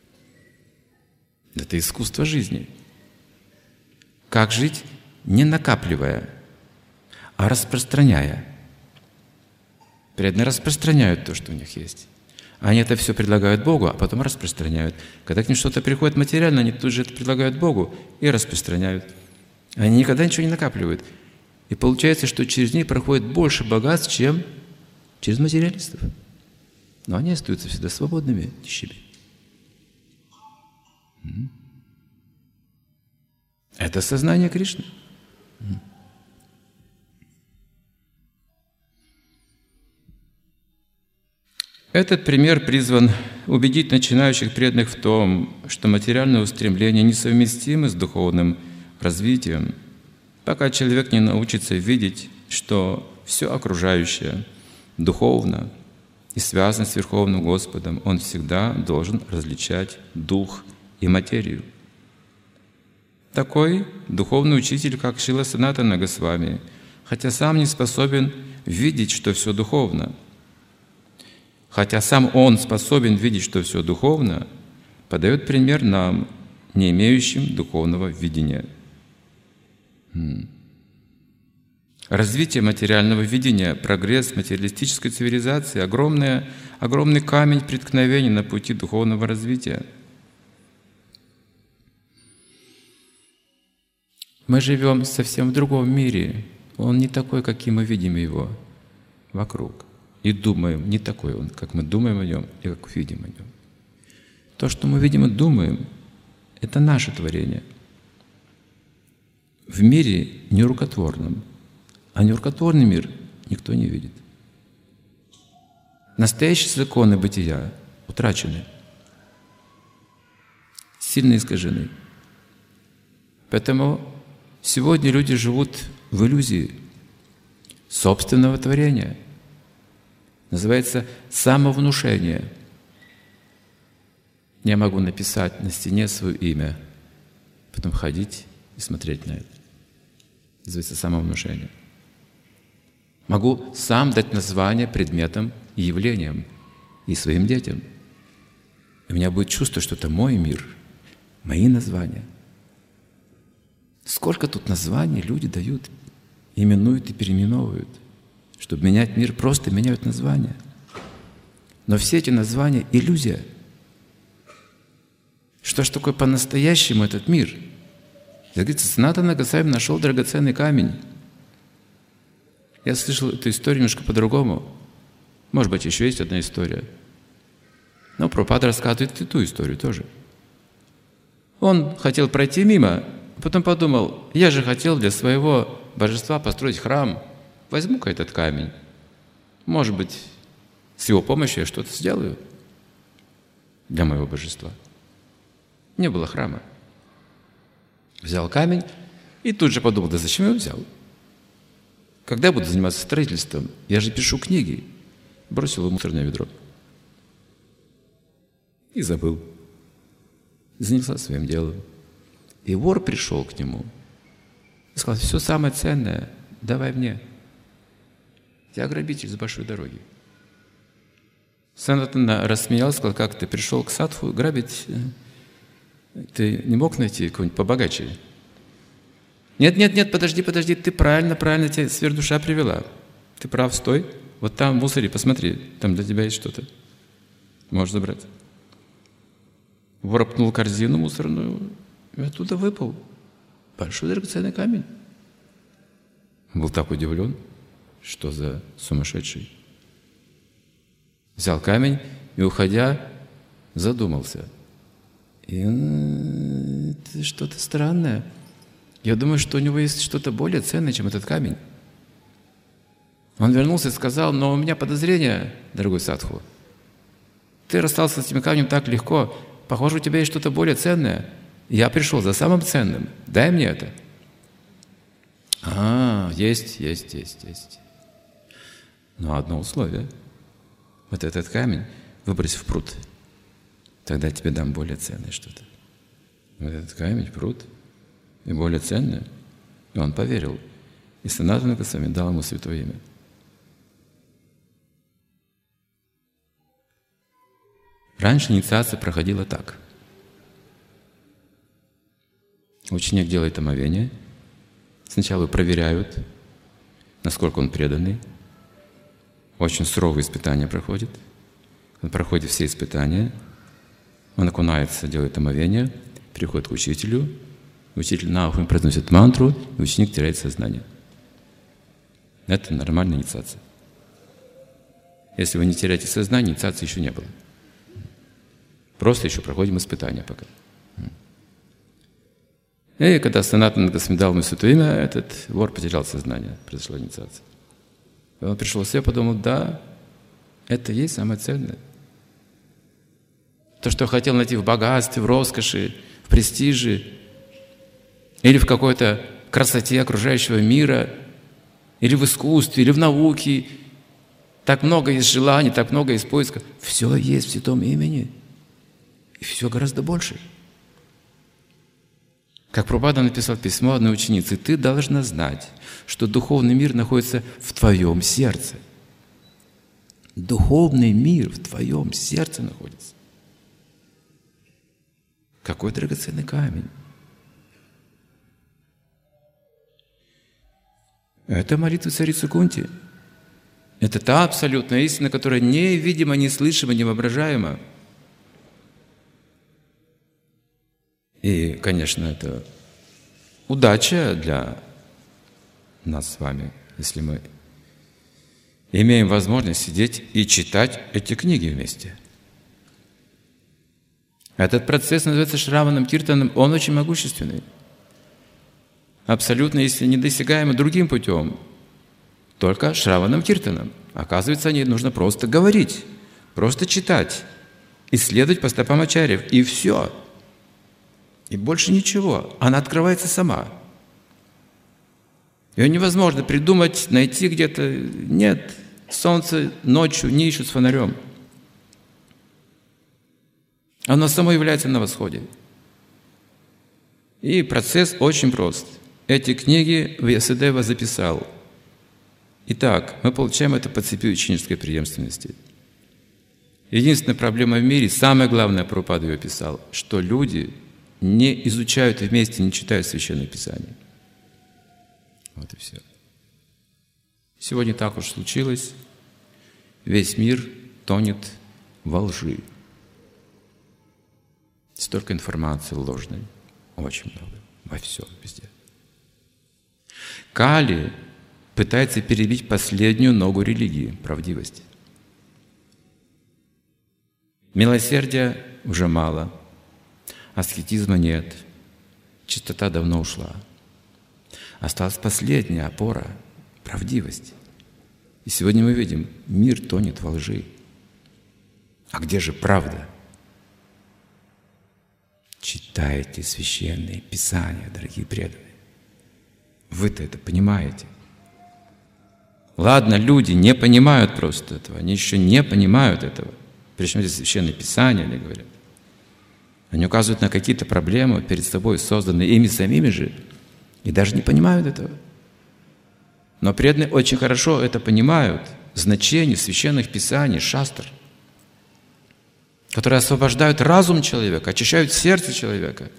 S1: Это искусство жизни. Как жить, не накапливая, а распространяя. Преданные распространяют то, что у них есть. Они это все предлагают Богу, а потом распространяют. Когда к ним что-то приходит материально, они тут же это предлагают Богу и распространяют. Они никогда ничего не накапливают. И получается, что через них проходит больше богатств, чем через материалистов. Но они остаются всегда свободными, нищими. Это сознание Кришны. Этот пример призван убедить начинающих преданных в том, что материальные устремления несовместимы с духовным развитием. пока человек не научится видеть, что все окружающее духовно и связано с Верховным Господом, он всегда должен различать дух и материю. Такой духовный учитель, как Шрила Санатана Госвами, хотя сам не способен видеть, что все духовно, хотя сам он способен видеть, что все духовно, подает пример нам, не имеющим духовного видения. Развитие материального видения, прогресс материалистической цивилизации – огромный камень преткновения на пути духовного развития. Мы живем совсем в другом мире. Он не такой, каким мы видим его вокруг. И думаем, не такой он, как мы думаем о нем и как видим о нем. То, что мы видим и думаем, это наше творение. В мире нерукотворном, а нерукотворный мир никто не видит. Настоящие законы бытия утрачены, сильно искажены. Поэтому сегодня люди живут в иллюзии собственного творения. Называется самовнушение. Я могу написать на стене свое имя, потом ходить и смотреть на это. Называется самовнушение. Могу сам дать название предметам и явлениям и своим детям. У меня будет чувство, что это мой мир, мои названия. Сколько тут названий люди дают, именуют и переименовывают. Чтобы менять мир, просто меняют названия. Но все эти названия — иллюзия. Что ж такое по-настоящему этот мир? Говорится, Санатана Госвами нашел драгоценный камень. Я слышал эту историю немножко по-другому. Может быть, еще есть одна история. Но Прабхупада рассказывает и ту историю тоже. Он хотел пройти мимо, потом подумал, я же хотел для своего божества построить храм. Возьму-ка этот камень. Может быть, с его помощью я что-то сделаю для моего божества. Не было храма. Взял камень и тут же подумал, да зачем я его взял? Когда я буду заниматься строительством? Я же пишу книги. Бросил его в мусорное ведро. И забыл. Занялся своим делом. И вор пришел к нему и сказал, все самое ценное давай мне. Я грабитель с большой дороги. Санатана рассмеялся, сказал, как ты пришел к садху грабить? Ты не мог найти кого-нибудь побогаче? Нет, подожди, ты правильно, тебя сверхдуша привела. Ты прав, стой. Вот там в мусоре, посмотри, там для тебя есть что-то. Можешь забрать. Вор пнул корзину мусорную, и оттуда выпал большой драгоценный камень. Он был так удивлен, что за сумасшедший. Взял камень и, уходя, задумался. И это что-то странное. Я думаю, что у него есть что-то более ценное, чем этот камень. Он вернулся и сказал, но у меня подозрение, дорогой садху. Ты расстался с этим камнем так легко. Похоже, у тебя есть что-то более ценное. Я пришел за самым ценным. Дай мне это. Есть. Но одно условие. Вот этот камень выбрось в пруд. Тогда я тебе дам более ценное что-то. Вот этот камень в пруд. И более ценное. И он поверил. И Санатана Госвами дал ему святое имя. Раньше инициация проходила так. Ученик делает омовение. Сначала его проверяют, насколько он преданный. Очень суровые испытания проходит. Он проходит все испытания. Он окунается, делает омовение, приходит к учителю. Учитель на ухо произносит мантру, и ученик теряет сознание. Это нормальная инициация. Если вы не теряете сознание, инициации еще не было. Просто еще проходим испытания пока. И когда Санатана Госвами дал ему святое имя, этот вор потерял сознание, произошла инициация. И он пришел в себя, подумал, да, это и есть самое ценное. То, что я хотел найти в богатстве, в роскоши, в престиже или в какой-то красоте окружающего мира, или в искусстве, или в науке. Так много есть желаний, так много есть поисков. Все есть в святом имени. И все гораздо больше. Как Прабхупада написал письмо одной ученице: ты должна знать, что духовный мир находится в твоем сердце. Духовный мир в твоем сердце находится. Какой драгоценный камень. Это молитва царицы Кунти. Это та абсолютная истина, которая невидима, неслышима, невоображаема. И, конечно, это удача для нас с вами, если мы имеем возможность сидеть и читать эти книги вместе. Этот процесс называется Шраванам Киртаном, он очень могущественный. Абсолютно, если недосягаемо другим путем, только Шраванам Киртаном. Оказывается, о ней нужно просто говорить, просто читать, исследовать по стопам ачарьев, и все. И больше ничего. Она открывается сама. Ее невозможно придумать, найти где-то. Нет. Солнце ночью не ищут с фонарем. Оно само является на восходе. И процесс очень прост. Эти книги Вьясадева записал. Итак, мы получаем это по цепи ученической преемственности. Единственная проблема в мире, самое главное, Прабхупада ее писал, что люди не изучают вместе, не читают Священное Писание. Вот и все. Сегодня так уж случилось. Весь мир тонет во лжи. Столько информации ложной. Очень много. Во всем, везде. Кали пытается перебить последнюю ногу религии – правдивость. Милосердия уже мало, аскетизма нет, чистота давно ушла. Осталась последняя опора – правдивость. И сегодня мы видим, мир тонет во лжи. А где же правда? Читайте Священные Писания, дорогие преданные. Вы-то это понимаете. Ладно, люди не понимают просто этого, они еще не понимают этого. Причем здесь Священное Писание, они говорят. Они указывают на какие-то проблемы перед собой, созданные ими самими же, и даже не понимают этого. Но преданные очень хорошо это понимают, значение Священных Писаний, шастр, которые освобождают разум человека, очищают сердце человека.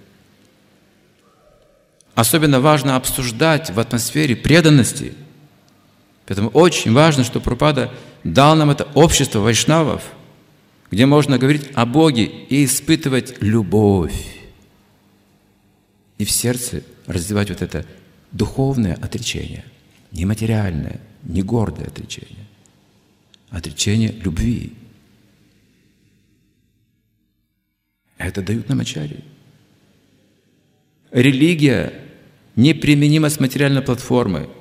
S1: Особенно важно обсуждать в атмосфере преданности. Поэтому очень важно, что Прабхупада дал нам это общество вайшнавов, где можно говорить о Боге и испытывать любовь. И в сердце развивать вот это духовное отречение, не материальное, не гордое отречение, отречение любви. Это дают нам ачарьи. Религия неприменима с материальной платформы.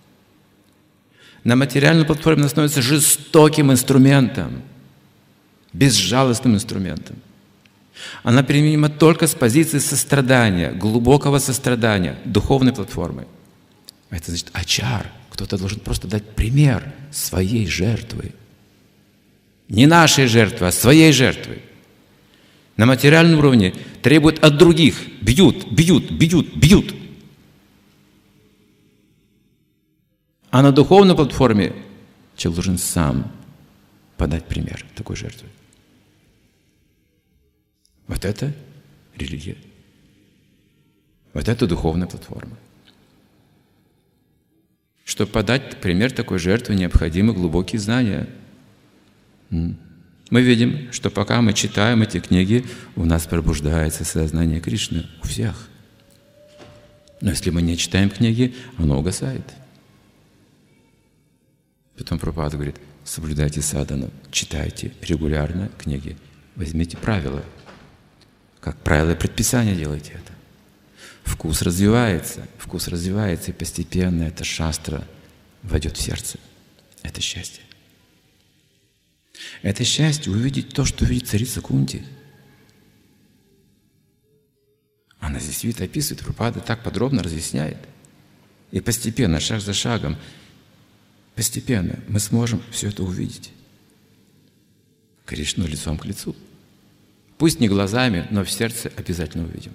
S1: На материальной платформе она становится жестоким инструментом, безжалостным инструментом. Она применима только с позиции сострадания, глубокого сострадания, духовной платформы. Это значит ачар. Кто-то должен просто дать пример своей жертвы. Не нашей жертвы, а своей жертвы. На материальном уровне требуют от других. Бьют, бьют, бьют, бьют. А на духовной платформе человек должен сам подать пример такой жертвы. Вот это религия. Вот это духовная платформа. Чтобы подать пример такой жертвы, необходимы глубокие знания. Мы видим, что пока мы читаем эти книги, у нас пробуждается сознание Кришны. У всех. Но если мы не читаем книги, оно угасает. Потом Прабхупада говорит: соблюдайте садану, читайте регулярно книги, возьмите правила. Как правило, предписания делайте это. Вкус развивается, и постепенно эта шастра войдет в сердце. Это счастье. Это счастье увидеть то, что видит царица Кунти. Она здесь видит, описывает, Прабхупада так подробно разъясняет. И постепенно, шаг за шагом, постепенно мы сможем все это увидеть. Кришну лицом к лицу. Пусть не глазами, но в сердце обязательно увидим.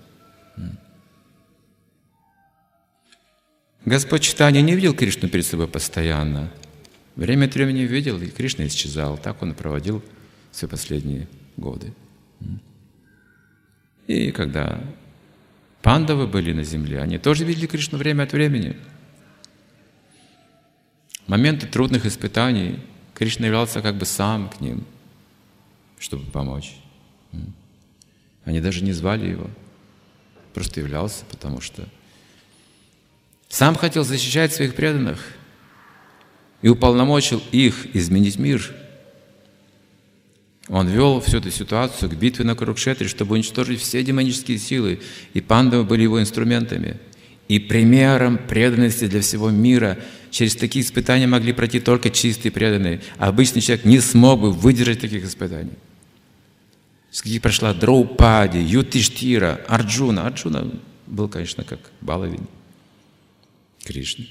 S1: Господь Чайтанья не видел Кришну перед собой постоянно. Время от времени видел, и Кришна исчезал. Так он и проводил свои последние годы. И когда пандавы были на земле, они тоже видели Кришну время от времени. В моменты трудных испытаний Кришна являлся как бы сам к ним, чтобы помочь. Они даже не звали его, просто являлся, потому что сам хотел защищать своих преданных и уполномочил их изменить мир. Он вел всю эту ситуацию к битве на Курукшетре, чтобы уничтожить все демонические силы, и пандавы были его инструментами. И примером преданности для всего мира. Через такие испытания могли пройти только чистые преданные. А обычный человек не смог бы выдержать таких испытаний. С каких прошла Драупади, Юдхиштхира, Арджуна. Арджуна был, конечно, как Балавин Кришны.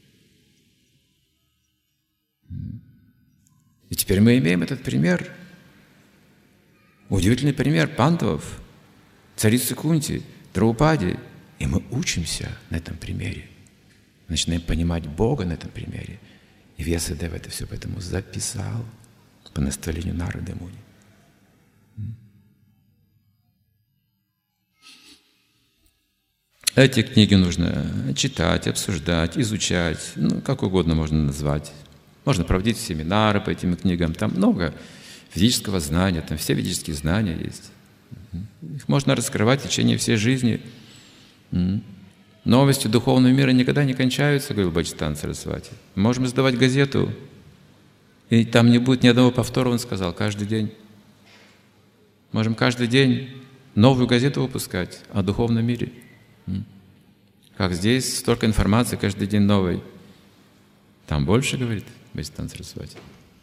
S1: И теперь мы имеем этот пример. Удивительный пример пандавов, царицы Кунти, Драупади. И мы учимся на этом примере. Начинаем понимать Бога на этом примере. И Вьясадева это все поэтому записал по наставлению Нарды Муни. Эти книги нужно читать, обсуждать, изучать, как угодно можно назвать. Можно проводить семинары по этим книгам, там много ведического знания, там все ведические знания есть. Их можно раскрывать в течение всей жизни. Новости духовного мира никогда не кончаются, говорил Бхактисиданта Сарасвати. Можем издавать газету, и там не будет ни одного повтора, он сказал, каждый день. Можем каждый день новую газету выпускать о духовном мире. Как здесь столько информации, каждый день новой. Там больше, говорит Бхактисиданта Сарасвати.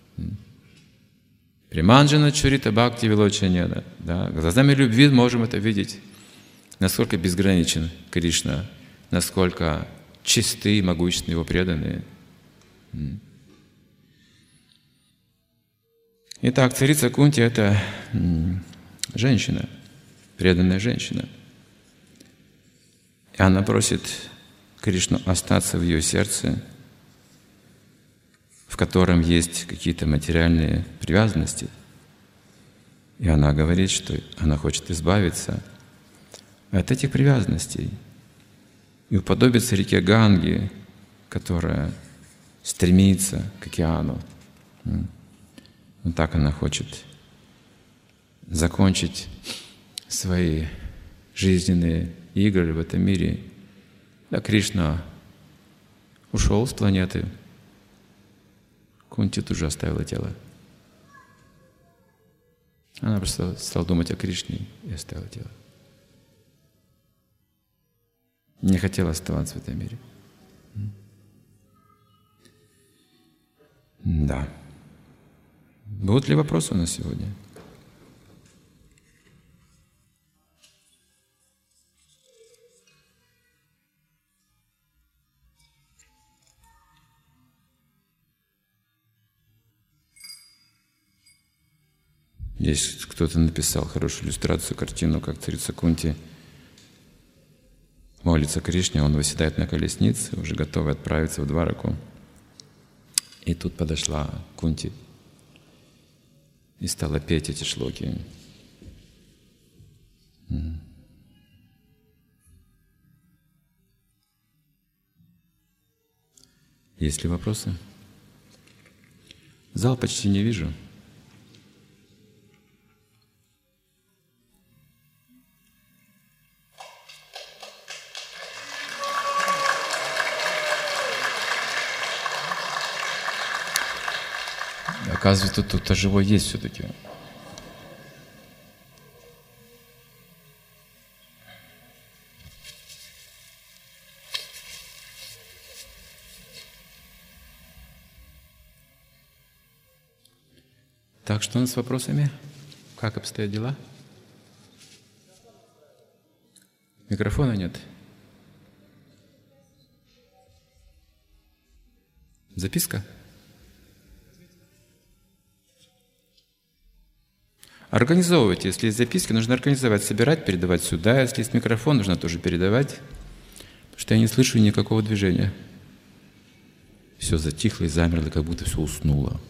S1: Приманджана чурита бхакти вилочаньяна. Да, глазами любви можем это видеть. Насколько безграничен Кришна, насколько чисты и могущественны его преданные. Итак, царица Кунти — это женщина, преданная женщина. И она просит Кришну остаться в ее сердце, в котором есть какие-то материальные привязанности. И она говорит, что она хочет избавиться от этих привязанностей и уподобиться реке Ганги, которая стремится к океану. Вот так она хочет закончить свои жизненные игры в этом мире. Да, Кришна ушел с планеты. Кунти тут же оставила тело. Она просто стала думать о Кришне и оставила тело. Не хотела оставаться в этом мире. Да. Будут ли вопросы у нас сегодня? Здесь кто-то написал хорошую иллюстрацию, картину, как царица Кунти молится Кришне, он восседает на колеснице, уже готовый отправиться в Двараку. И тут подошла Кунти и стала петь эти шлоки. Есть ли вопросы? Зал почти не вижу. Оказывается, тут живой есть все-таки. Так, что у нас с вопросами? Как обстоят дела? Микрофона нет. Записка? Организовывайте. Если есть записки, нужно организовать, собирать, передавать сюда. Если есть микрофон, нужно тоже передавать. Потому что я не слышу никакого движения. Все затихло и замерло, как будто все уснуло.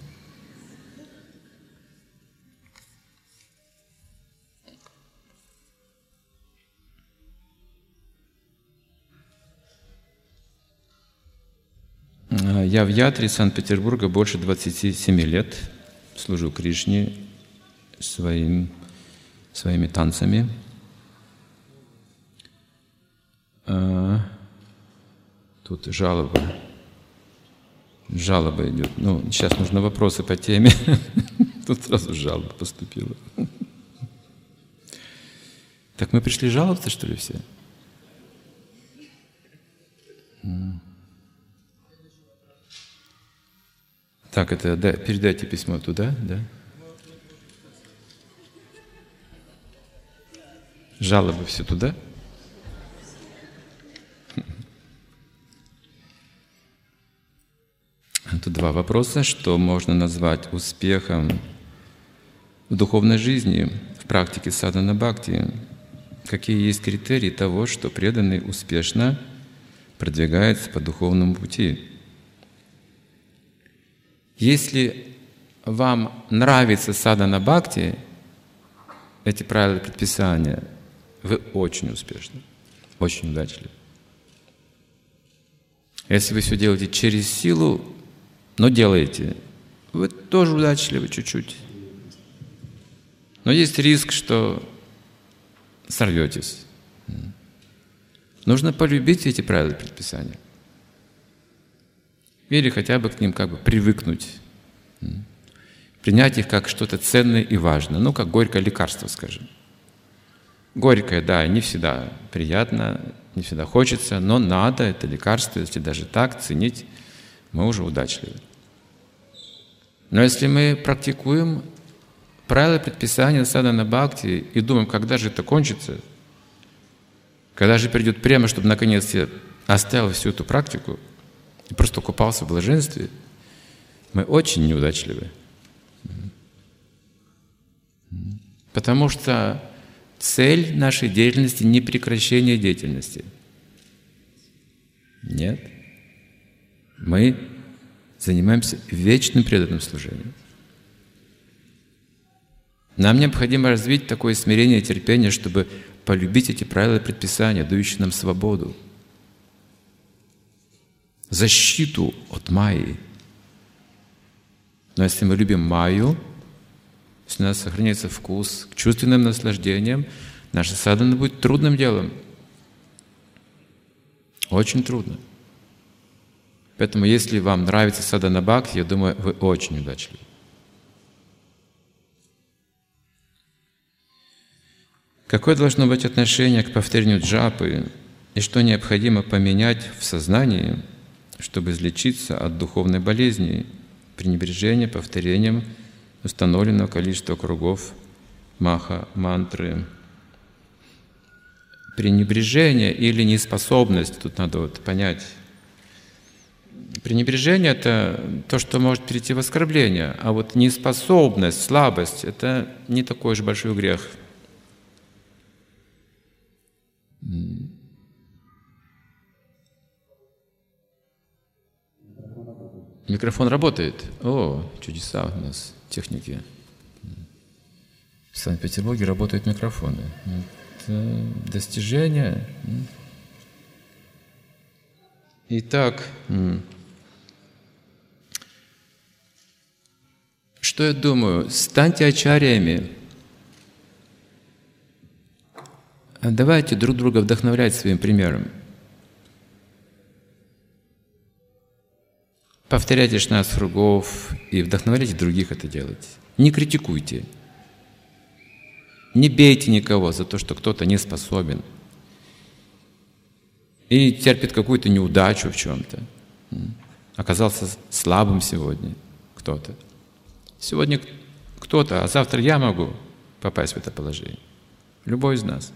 S1: Я в Ятре, Санкт-Петербурга, больше 27 лет. Служу Кришне своими танцами. Тут жалоба идет. Ну, сейчас нужны вопросы по теме. Тут сразу жалоба поступила. Так мы пришли жаловаться, что ли, все? Так, это да, передайте письмо туда, да? Жалобы все туда? Тут два вопроса. Что можно назвать успехом в духовной жизни, в практике садхана бхакти? Какие есть критерии того, что преданный успешно продвигается по духовному пути? Если вам нравится садхана бхакти, эти правила и предписания, вы очень успешны, очень удачливы. Если вы все делаете через силу, но делаете, вы тоже удачливы чуть-чуть. Но есть риск, что сорветесь. Нужно полюбить эти правила и предписания. Или хотя бы к ним как бы привыкнуть. Принять их как что-то ценное и важное. Ну, как горькое лекарство, скажем. Горькое, да, не всегда приятно, не всегда хочется, но надо это лекарство, если даже так ценить, мы уже удачливы. Но если мы практикуем правила и предписания садхана бхакти и думаем, когда же это кончится, когда же придет время, чтобы наконец я оставил всю эту практику и просто купался в блаженстве, мы очень неудачливы. Потому что цель нашей деятельности не прекращение деятельности. Нет. Мы занимаемся вечным преданным служением. Нам необходимо развить такое смирение и терпение, чтобы полюбить эти правила и предписания, дающие нам свободу, защиту от майи. Но если мы любим майю, если у нас сохраняется вкус к чувственным наслаждениям, наша садхана будет трудным делом. Очень трудно. Поэтому, если вам нравится садхана бхакти, я думаю, вы очень удачливы. Какое должно быть отношение к повторению джапы и что необходимо поменять в сознании, чтобы излечиться от духовной болезни, пренебрежения повторением установленного количества кругов маха-мантры? Пренебрежение или неспособность, тут надо вот понять. Пренебрежение — это то, что может перейти в оскорбление, а вот неспособность, слабость — это не такой же большой грех. Микрофон работает? О, чудеса у нас, техники. В Санкт-Петербурге работают микрофоны. Это достижение. Итак, что я думаю? Станьте ачарьями. Давайте друг друга вдохновлять своим примером. Повторяйте 16 кругов и вдохновляйте других это делать. Не критикуйте. Не бейте никого за то, что кто-то не способен. И терпит какую-то неудачу в чем-то. Оказался слабым сегодня кто-то. Сегодня кто-то, а завтра я могу попасть в это положение. Любой из нас.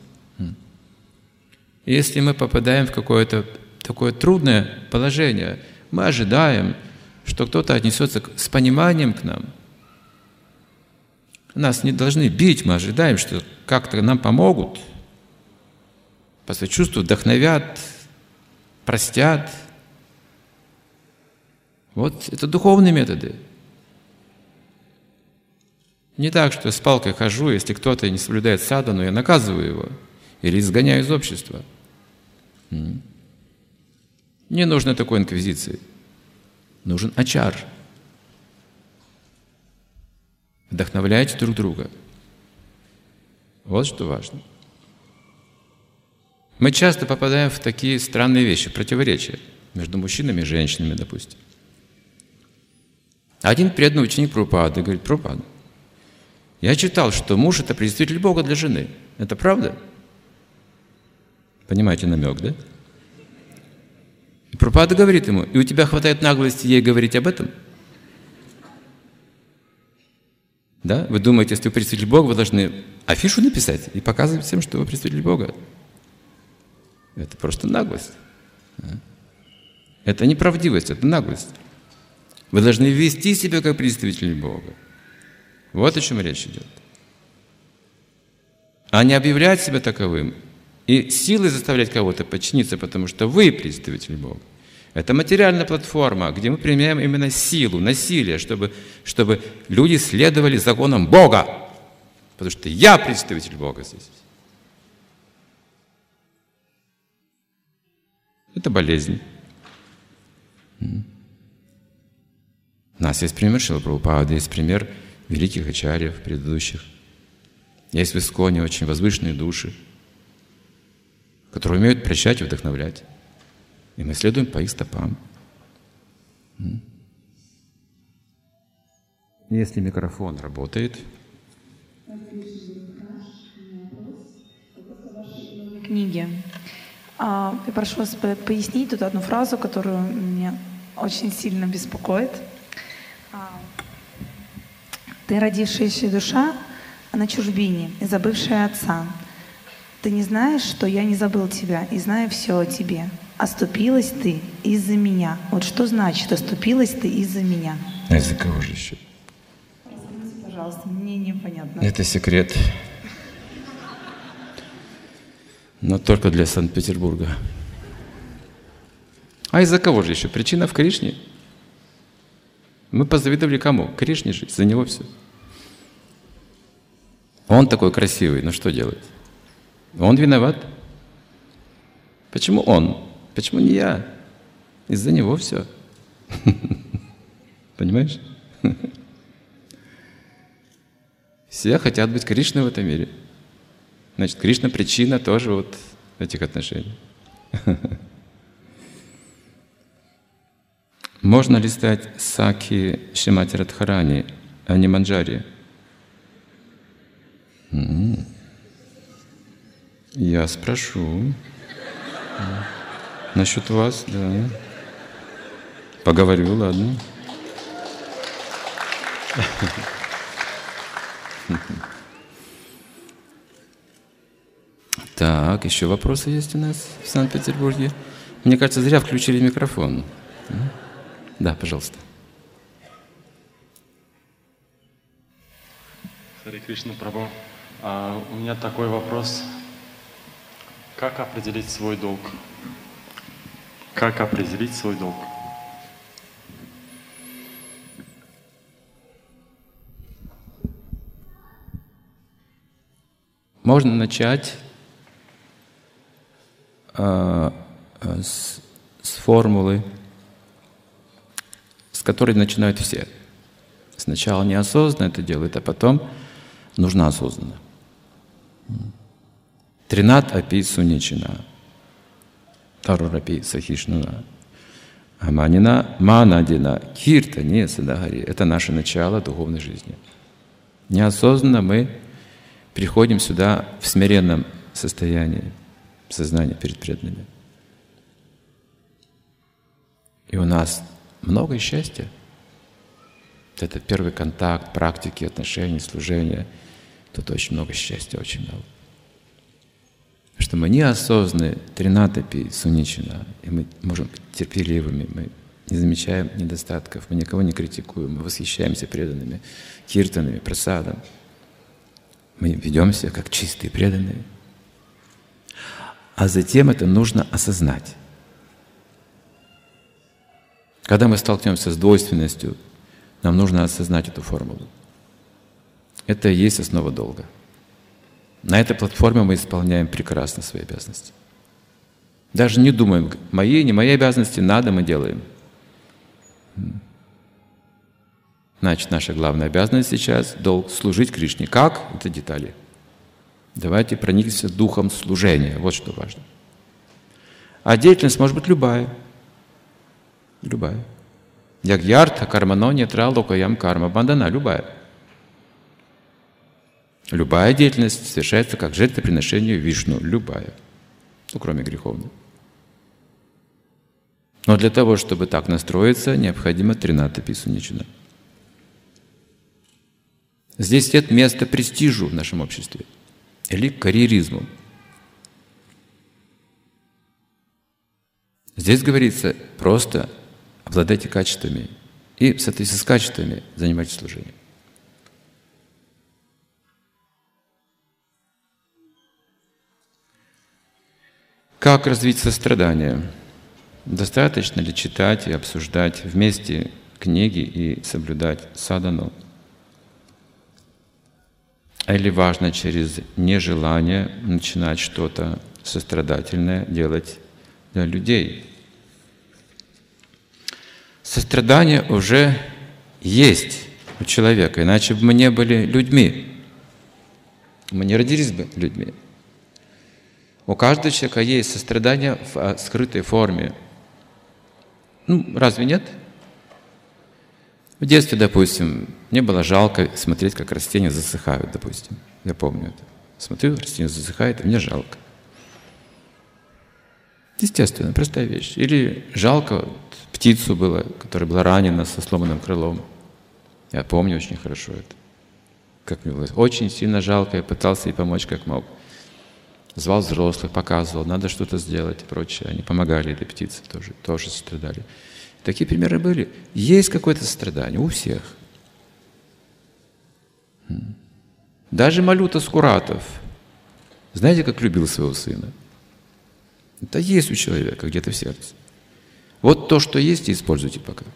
S1: Если мы попадаем в какое-то такое трудное положение, мы ожидаем, что кто-то отнесется с пониманием к нам. Нас не должны бить, мы ожидаем, что как-то нам помогут, посочувствуют, вдохновят, простят. Вот это духовные методы. Не так, что я с палкой хожу, если кто-то не соблюдает садану, я наказываю его или изгоняю из общества. Не нужно такой инквизиции. Нужен ачар. Вдохновляйте друг друга. Вот что важно. Мы часто попадаем в такие странные вещи, противоречия между мужчинами и женщинами, допустим. Один преданный ученик Прабхупады говорит: Прабхупада, я читал, что муж — это представитель Бога для жены. Это правда? Понимаете намек, да? И Прабхупада говорит ему: и у тебя хватает наглости ей говорить об этом? Да? Вы думаете, если вы представитель Бога, вы должны афишу написать и показывать всем, что вы представитель Бога? Это просто наглость. Это неправдивость, это наглость. Вы должны вести себя как представитель Бога. Вот о чем речь идет. А не объявлять себя таковым и силой заставлять кого-то подчиниться, потому что вы представитель Бога. Это материальная платформа, где мы применяем именно силу, насилие, чтобы люди следовали законам Бога. Потому что я представитель Бога здесь. Это болезнь. У нас есть пример Шрилы Прабхупады, есть пример великих ачарьев предыдущих. Есть в Исконе очень возвышенные души, которые умеют прощать и вдохновлять. И мы следуем по их стопам. Если микрофон работает.
S2: Книги. Я прошу вас пояснить тут одну фразу, которую меня очень сильно беспокоит. Ты родившаяся душа на чужбине и забывшая отца. Ты не знаешь, что я не забыл тебя и знаю все о тебе. Оступилась ты из-за меня. Вот что значит оступилась ты из-за меня?
S1: А из-за кого же еще?
S2: Расскажите, пожалуйста, мне непонятно.
S1: Это секрет. Но только для Санкт-Петербурга. А из-за кого же еще? Причина в Кришне. Мы позавидовали кому? Кришне же, за него все. Он такой красивый, но что делать? Он виноват. Почему он? Почему не я? Из-за него все. Понимаешь? Все хотят быть Кришной в этом мире. Значит, Кришна причина тоже вот этих отношений. Можно ли стать саки Шримати Радхарани, а не Манджари? Я спрошу. Насчет вас, да. Поговорю, ладно. Так, еще вопросы есть у нас в Санкт-Петербурге? Мне кажется, зря включили микрофон. Да, пожалуйста.
S3: Харе Кришна Прабху. У меня такой вопрос. Как определить свой долг? Как определить свой долг?
S1: Можно начать с формулы, с которой начинают все. Сначала неосознанно это делают, а потом нужно осознанно. Тринат апи суничина, тарурапи сахишнуна, аманина манадина, киртани садагари. Это наше начало духовной жизни. Неосознанно мы приходим сюда в смиренном состоянии сознания перед преданными. И у нас много счастья. Это первый контакт, практики, отношения, служения. Тут очень много счастья, очень много. Что мы неосознанны, тринатапи, суничина, и мы можем быть терпеливыми, мы не замечаем недостатков, мы никого не критикуем, мы восхищаемся преданными, киртанами, прасадом. Мы ведем себя как чистые преданные. А затем это нужно осознать. Когда мы столкнемся с двойственностью, нам нужно осознать эту формулу. Это и есть основа долга. На этой платформе мы исполняем прекрасно свои обязанности. Даже не думаем, мои, не мои обязанности, надо, мы делаем. Значит, наша главная обязанность сейчас — долг служить Кришне. Как? Это детали. Давайте проникнемся духом служения. Вот что важно. А деятельность может быть любая. Любая. Ягьяртха, кармано, нетра, локаям, карма, бандана. Любая. Любая деятельность совершается как жертвоприношение Вишну. Любая. Ну, кроме греховной. Но для того, чтобы так настроиться, необходимо тринати писуничина. Здесь нет места престижу в нашем обществе или карьеризму. Здесь говорится просто обладайте качествами и в соответствии с качествами занимайтесь служением. Как развить сострадание? Достаточно ли читать и обсуждать вместе книги и соблюдать садану? Или важно через нежелание начинать что-то сострадательное делать для людей? Сострадание уже есть у человека, иначе бы мы не были людьми. Мы не родились бы людьми. У каждого человека есть сострадание в скрытой форме. Ну, разве нет? В детстве, допустим, мне было жалко смотреть, как растения засыхают, допустим. Я помню это. Смотрю, растение засыхает, и мне жалко. Естественно, простая вещь. Или жалко птицу было, которая была ранена со сломанным крылом. Я помню очень хорошо это. Как мне было очень сильно жалко, я пытался ей помочь как мог. Звал взрослых, показывал, надо что-то сделать и прочее. Они помогали этой птице, тоже сострадали. Такие примеры были. Есть какое-то сострадание у всех. Даже Малюта Скуратов, знаете, как любил своего сына? Это есть у человека где-то в сердце. Вот то, что есть, и используйте пока.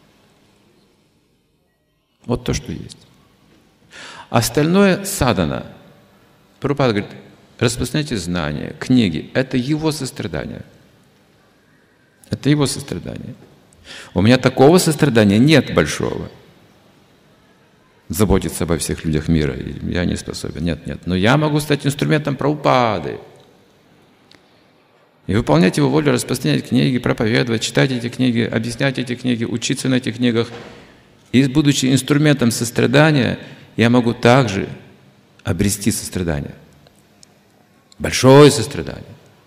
S1: Вот то, что есть. Остальное садана. Прабхупада говорит, распространяйте знания, книги. Это его сострадание. Это его сострадание. У меня такого сострадания нет большого. Заботиться обо всех людях мира. Я не способен. Нет. Но я могу стать инструментом Прабхупады. И выполнять его волю, распространять книги, проповедовать, читать эти книги, объяснять эти книги, учиться на этих книгах. И будучи инструментом сострадания, я могу также обрести сострадание. Большое сострадание.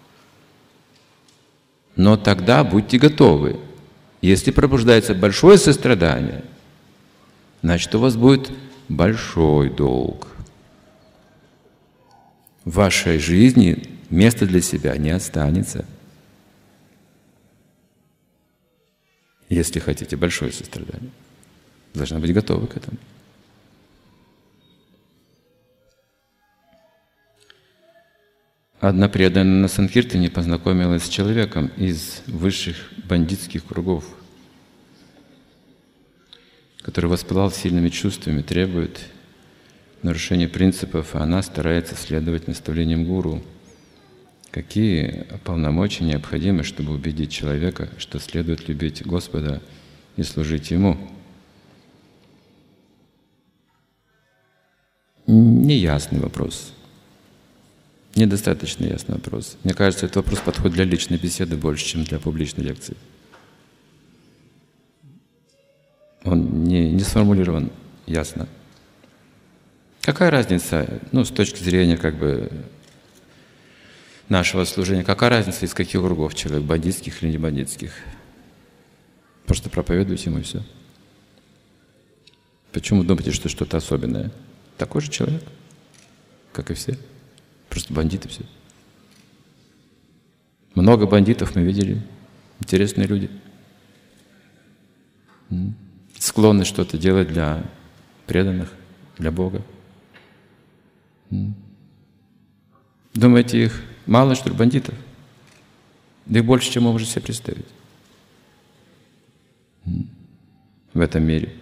S1: Но тогда будьте готовы. Если пробуждается большое сострадание, значит, у вас будет большой долг. В вашей жизни места для себя не останется. Если хотите большое сострадание, должны быть готовы к этому. Одна преданная на Санкиртане познакомилась с человеком из высших бандитских кругов, который воспылал сильными чувствами, требует нарушения принципов, а она старается следовать наставлениям гуру. Какие полномочия необходимы, чтобы убедить человека, что следует любить Господа и служить Ему? Неясный вопрос. Недостаточно ясный вопрос. Мне кажется, этот вопрос подходит для личной беседы больше, чем для публичной лекции. Он не сформулирован ясно. Какая разница, с точки зрения нашего служения, какая разница, из каких кругов человек, бандитских или не бандитских? Просто проповедуйте ему и все. Почему думаете, что что-то особенное? Такой же человек, как и все. Просто бандиты все. Много бандитов мы видели. Интересные люди. Склонны что-то делать для преданных, для Бога. Думаете, их мало, что ли, бандитов? Да их больше, чем вы можете себе представить в этом мире.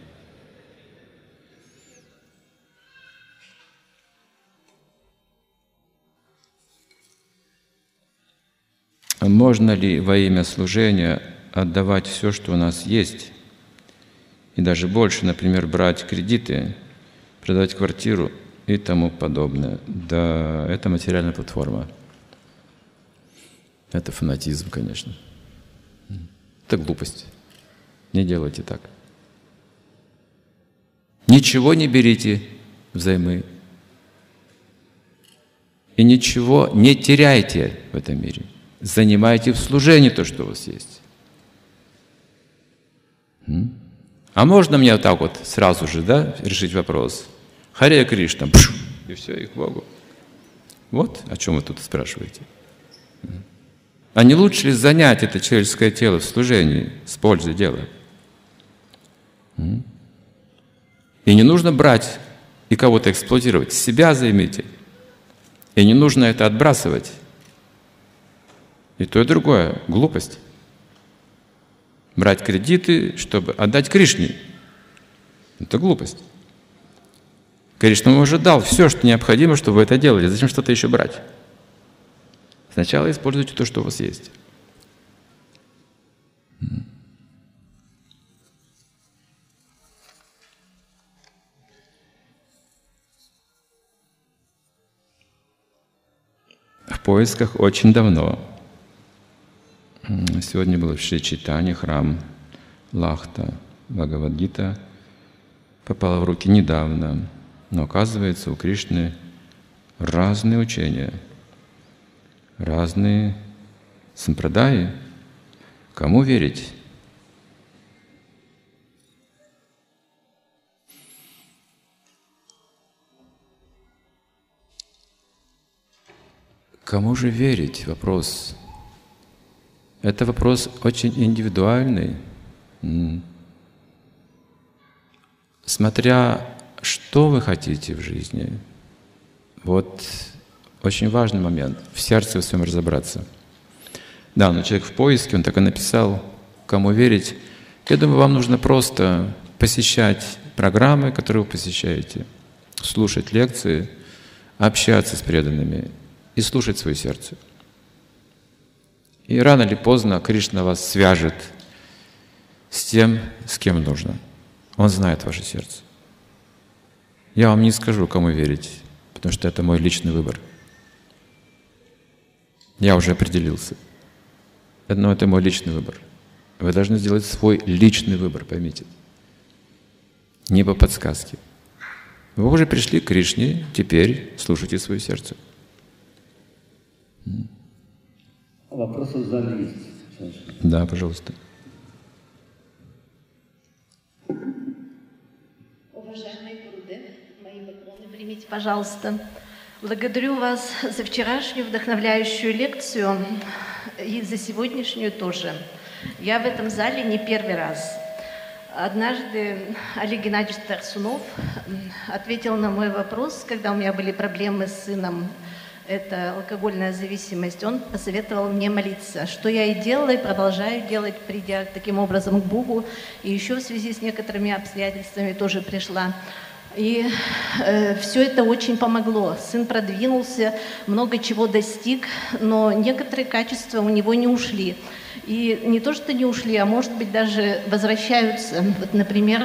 S1: Можно ли во имя служения отдавать все, что у нас есть, и даже больше, например, брать кредиты, продавать квартиру и тому подобное? Да, это материальная платформа. Это фанатизм, конечно. Это глупость. Не делайте так. Ничего не берите взаймы. И ничего не теряйте в этом мире. Занимайте в служении то, что у вас есть. А можно мне вот так вот сразу же, да, решить вопрос? Харе Кришна, и все, и к Богу. Вот о чем вы тут спрашиваете. А не лучше ли занять это человеческое тело в служении с пользой дела? И не нужно брать и кого-то эксплуатировать. Себя займите. И не нужно это отбрасывать. И то, и другое — глупость. Брать кредиты, чтобы отдать Кришне — это глупость. Кришна вам уже дал все, что необходимо, чтобы вы это делали. Зачем что-то еще брать? Сначала используйте то, что у вас есть. В поисках очень давно. Сегодня был в Шри Чайтанье, храм Лахта, Бхагавад-гита попала в руки недавно. Но оказывается, у Кришны разные учения, разные сампрадаи. Кому верить? Кому же верить? Вопрос. Это вопрос очень индивидуальный. Смотря что вы хотите в жизни. Вот очень важный момент. В сердце своем разобраться. Да, но человек в поиске, он так и написал, кому верить. Я думаю, вам нужно просто посещать программы, которые вы посещаете, слушать лекции, общаться с преданными и слушать свое сердце. И рано или поздно Кришна вас свяжет с тем, с кем нужно. Он знает ваше сердце. Я вам не скажу, кому верить, потому что это мой личный выбор. Я уже определился. Но это мой личный выбор. Вы должны сделать свой личный выбор, поймите. Не по подсказке. Вы уже пришли к Кришне, теперь слушайте свое сердце.
S4: Вопросы в зале есть?
S1: Да, пожалуйста.
S5: Уважаемый Гурудев, мои поклоны примите, пожалуйста. Благодарю вас за вчерашнюю вдохновляющую лекцию и за сегодняшнюю тоже. Я в этом зале не первый раз. Однажды Олег Геннадьевич Тарсунов ответил на мой вопрос, когда у меня были проблемы с сыном, это алкогольная зависимость, он посоветовал мне молиться, что я и делала, и продолжаю делать, придя таким образом к Богу, и еще в связи с некоторыми обстоятельствами тоже пришла. И все это очень помогло. Сын продвинулся, много чего достиг, но некоторые качества у него не ушли. И не то, что не ушли, а может быть даже возвращаются. Вот, например,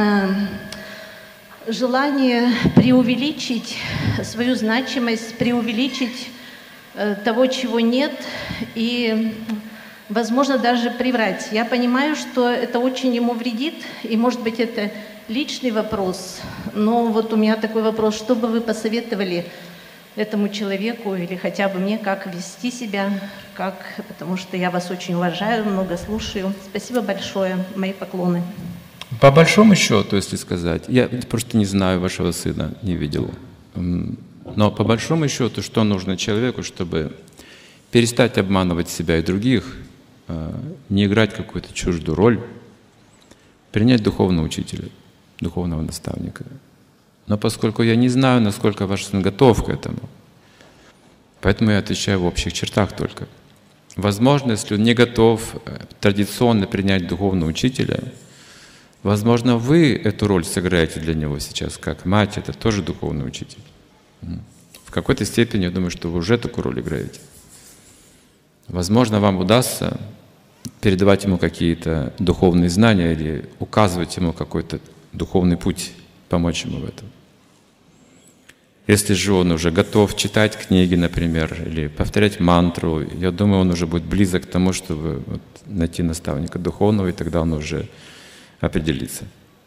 S5: желание преувеличить свою значимость, преувеличить того, чего нет, и, возможно, даже приврать. Я понимаю, что это очень ему вредит, и, может быть, это личный вопрос, но вот у меня такой вопрос, что бы вы посоветовали этому человеку или хотя бы мне, как вести себя, потому что я вас очень уважаю, много слушаю. Спасибо большое, мои поклоны.
S1: По большому счету, если сказать, я просто не знаю вашего сына, не видел. Но по большому счету, что нужно человеку, чтобы перестать обманывать себя и других, не играть какую-то чуждую роль, принять духовного учителя, духовного наставника. Но поскольку я не знаю, насколько ваш сын готов к этому, поэтому я отвечаю в общих чертах только. Возможно, если он не готов традиционно принять духовного учителя, возможно, вы эту роль сыграете для него сейчас, как мать, это тоже духовный учитель. В какой-то степени, я думаю, что вы уже такую роль играете. Возможно, вам удастся передавать ему какие-то духовные знания или указывать ему какой-то духовный путь, помочь ему в этом. Если же он уже готов читать книги, например, или повторять мантру, я думаю, он уже будет близок к тому, чтобы найти наставника духовного, и тогда он уже определится.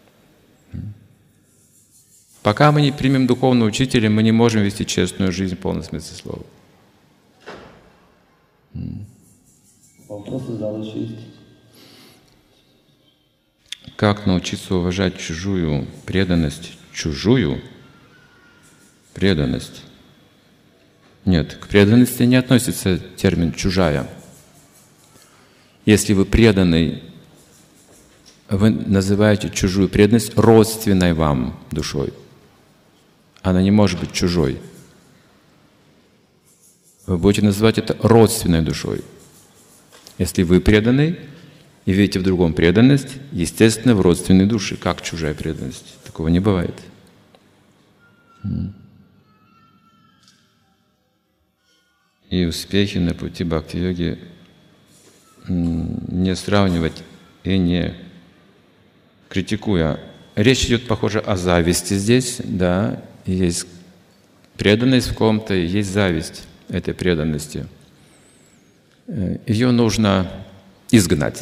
S1: Пока мы не примем духовного учителя, мы не можем вести честную жизнь в полном смысле слова.
S4: Вопросы зала еще есть?
S1: Как научиться уважать чужую преданность? Чужую преданность? Нет, к преданности не относится термин «чужая». Если вы преданный, вы называете чужую преданность родственной вам душой. Она не может быть чужой. Вы будете называть это родственной душой. Если вы преданный и видите в другом преданность, естественно, в родственной душе. Как чужая преданность? Такого не бывает. И успехи на пути бхакти-йоги не сравнивать и не критикуя. Речь идет, похоже, о зависти здесь, да, есть преданность в ком-то, и есть зависть этой преданности. Ее нужно изгнать,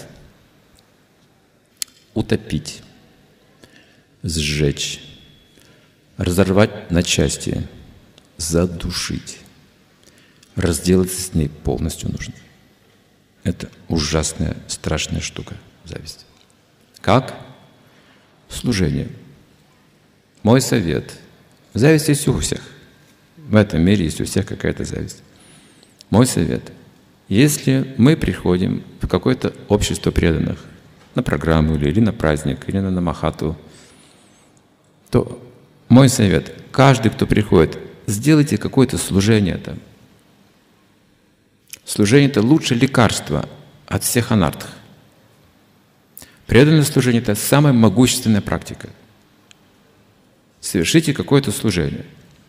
S1: утопить, сжечь, разорвать на части, задушить. Разделаться с ней полностью нужно. Это ужасная, страшная штука, зависть. Как? Служение. Мой совет. Зависть есть у всех. В этом мире есть у всех какая-то зависть. Мой совет. Если мы приходим в какое-то общество преданных, на программу или на праздник, или на намахату, то мой совет. Каждый, кто приходит, сделайте какое-то служение там. Служение — это лучшее лекарство от всех анартх. Преданное служение — это самая могущественная практика. Совершите какое-то служение.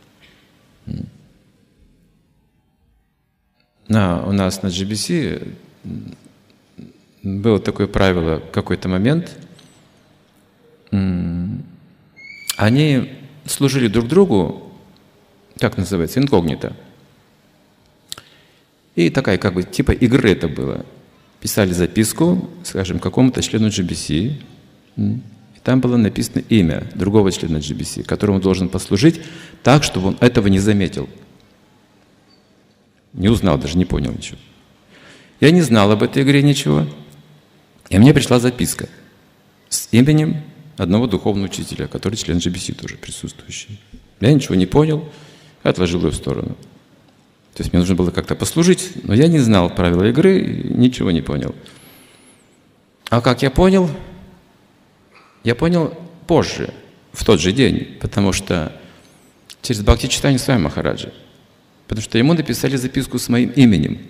S1: У нас на GBC было такое правило в какой-то момент. Они служили друг другу, как называется, инкогнито. И такая, как бы, типа игры это было. Писали записку, скажем, какому-то члену GBC, и там было написано имя другого члена GBC, которому должен послужить так, чтобы он этого не заметил. Не узнал, даже не понял ничего. Я не знал об этой игре ничего, и мне пришла записка с именем одного духовного учителя, который член GBC тоже присутствующий. Я ничего не понял, отложил ее в сторону. То есть мне нужно было как-то послужить, но я не знал правила игры, ничего не понял. А как я понял? Я понял позже, в тот же день, потому что через Бхакти-читание Свами Махараджа. Потому что ему написали записку с моим именем.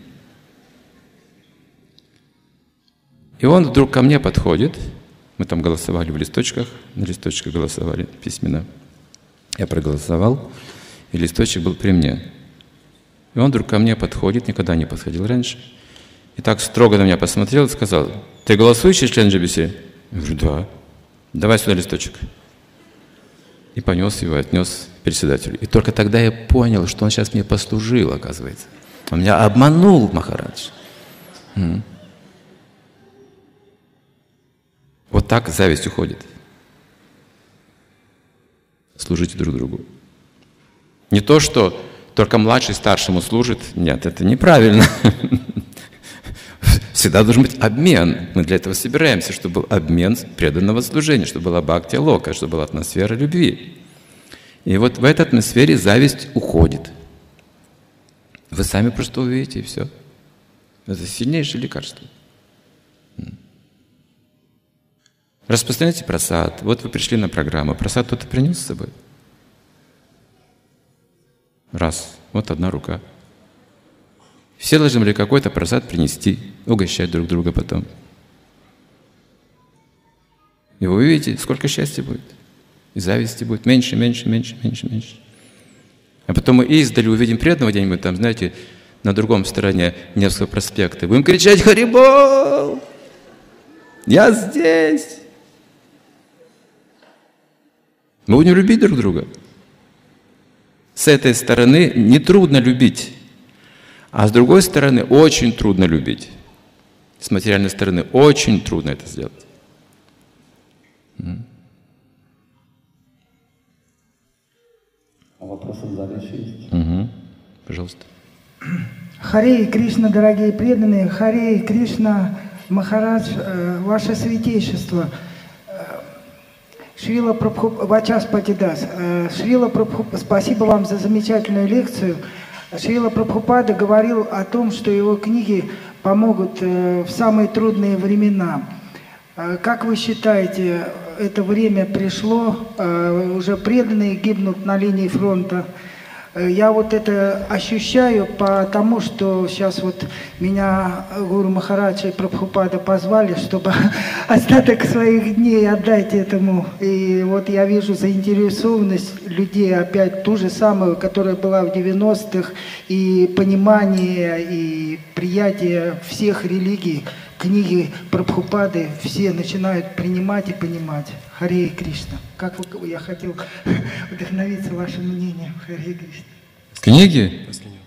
S1: И он вдруг ко мне подходит. Мы там голосовали в листочках, на листочках голосовали письменно. Я проголосовал, и листочек был при мне. И он вдруг ко мне подходит, никогда не подходил раньше, и так строго на меня посмотрел и сказал: «Ты голосующий член GBC?» Я говорю: «Да». «Давай сюда листочек». И понес его, отнес председателю. И только тогда я понял, что он сейчас мне послужил, оказывается. Он меня обманул, Махарадж. Вот так зависть уходит. Служите друг другу. Не то, что только младший старшему служит. Нет, это неправильно. Всегда должен быть обмен. Мы для этого собираемся, чтобы был обмен преданного служения, чтобы была бхакти-лока, чтобы была атмосфера любви. И вот в этой атмосфере зависть уходит. Вы сами просто увидите, и все. Это сильнейшее лекарство. Распространяйте прасад. Вот вы пришли на программу. Прасад кто-то принес с собой? Раз. Вот одна рука. Все должны были какой-то прасад принести, угощать друг друга потом. И вы увидите, сколько счастья будет. И зависти будет меньше, меньше, меньше, меньше, меньше. А потом мы издали увидим преданного где-нибудь там, знаете, на другом стороне Невского проспекта. Будем кричать: «Харибол! Я здесь!» Мы будем любить друг друга. С этой стороны нетрудно любить, а с другой стороны очень трудно любить. С материальной стороны очень трудно это сделать.
S4: А вопросы в зале еще есть?
S1: Угу. Пожалуйста.
S6: Харе Кришна, дорогие преданные, Харе Кришна, Махарадж, Ваше Святейшество, Шрила Прабхупада, Вачас Патидас, Шрила Прабхупада, спасибо вам за замечательную лекцию. Шрила Прабхупада говорил о том, что его книги помогут в самые трудные времена. Как вы считаете, это время пришло, уже преданные гибнут на линии фронта? Я вот это ощущаю, потому что сейчас вот меня Гуру Махарадж и Прабхупада позвали, чтобы остаток своих дней отдать этому. И вот я вижу заинтересованность людей опять ту же самую, которая была в 90-х, и понимание, и приятие всех религий. Книги Прабхупады все начинают принимать и понимать. Харе Кришна. Как вы, я хотел вдохновиться вашим мнением. Харе Кришна.
S1: Книги?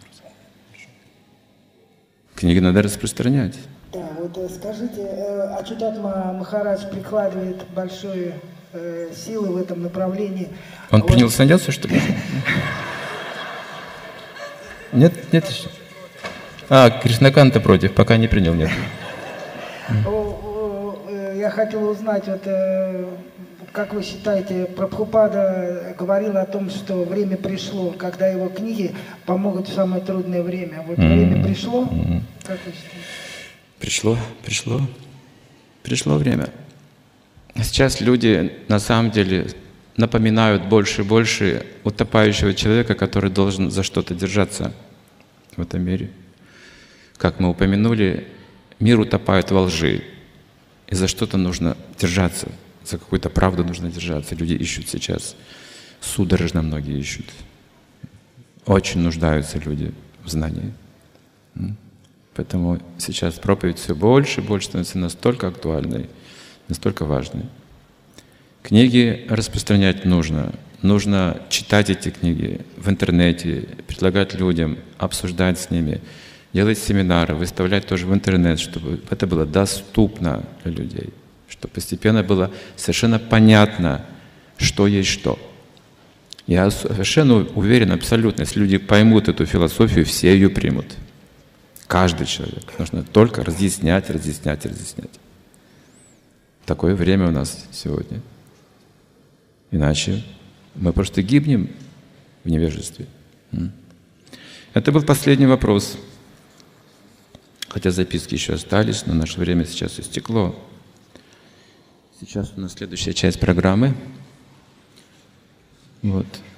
S1: Книги надо распространять.
S6: Да, вот скажите, Ачутатма Махарадж прикладывает большие силы в этом направлении.
S1: Он принял саньясу, что ли? Нет, нет еще. Кришнаканта против, пока не принял, нет.
S6: Я хотел узнать, вот, как вы считаете, Прабхупада говорил о том, что время пришло, когда его книги помогут в самое трудное время. Вот время пришло? Как вы считаете?
S1: Пришло время. Сейчас люди на самом деле напоминают больше и больше утопающего человека, который должен за что-то держаться в этом мире. Как мы упомянули, мир утопает во лжи, и за что-то нужно держаться, за какую-то правду нужно держаться. Люди ищут сейчас, судорожно многие ищут. Очень нуждаются люди в знании. Поэтому сейчас проповедь все больше и больше становится настолько актуальной, настолько важной. Книги распространять нужно. Нужно читать эти книги в интернете, предлагать людям, обсуждать с ними, делать семинары, выставлять тоже в интернет, чтобы это было доступно для людей, чтобы постепенно было совершенно понятно, что есть что. Я совершенно уверен, абсолютно, если люди поймут эту философию, все ее примут. Каждый человек. Нужно только разъяснять, разъяснять, разъяснять. Такое время у нас сегодня. Иначе мы просто гибнем в невежестве. Это был последний вопрос. Хотя записки еще остались, но наше время сейчас истекло. Сейчас у нас следующая часть программы. Вот.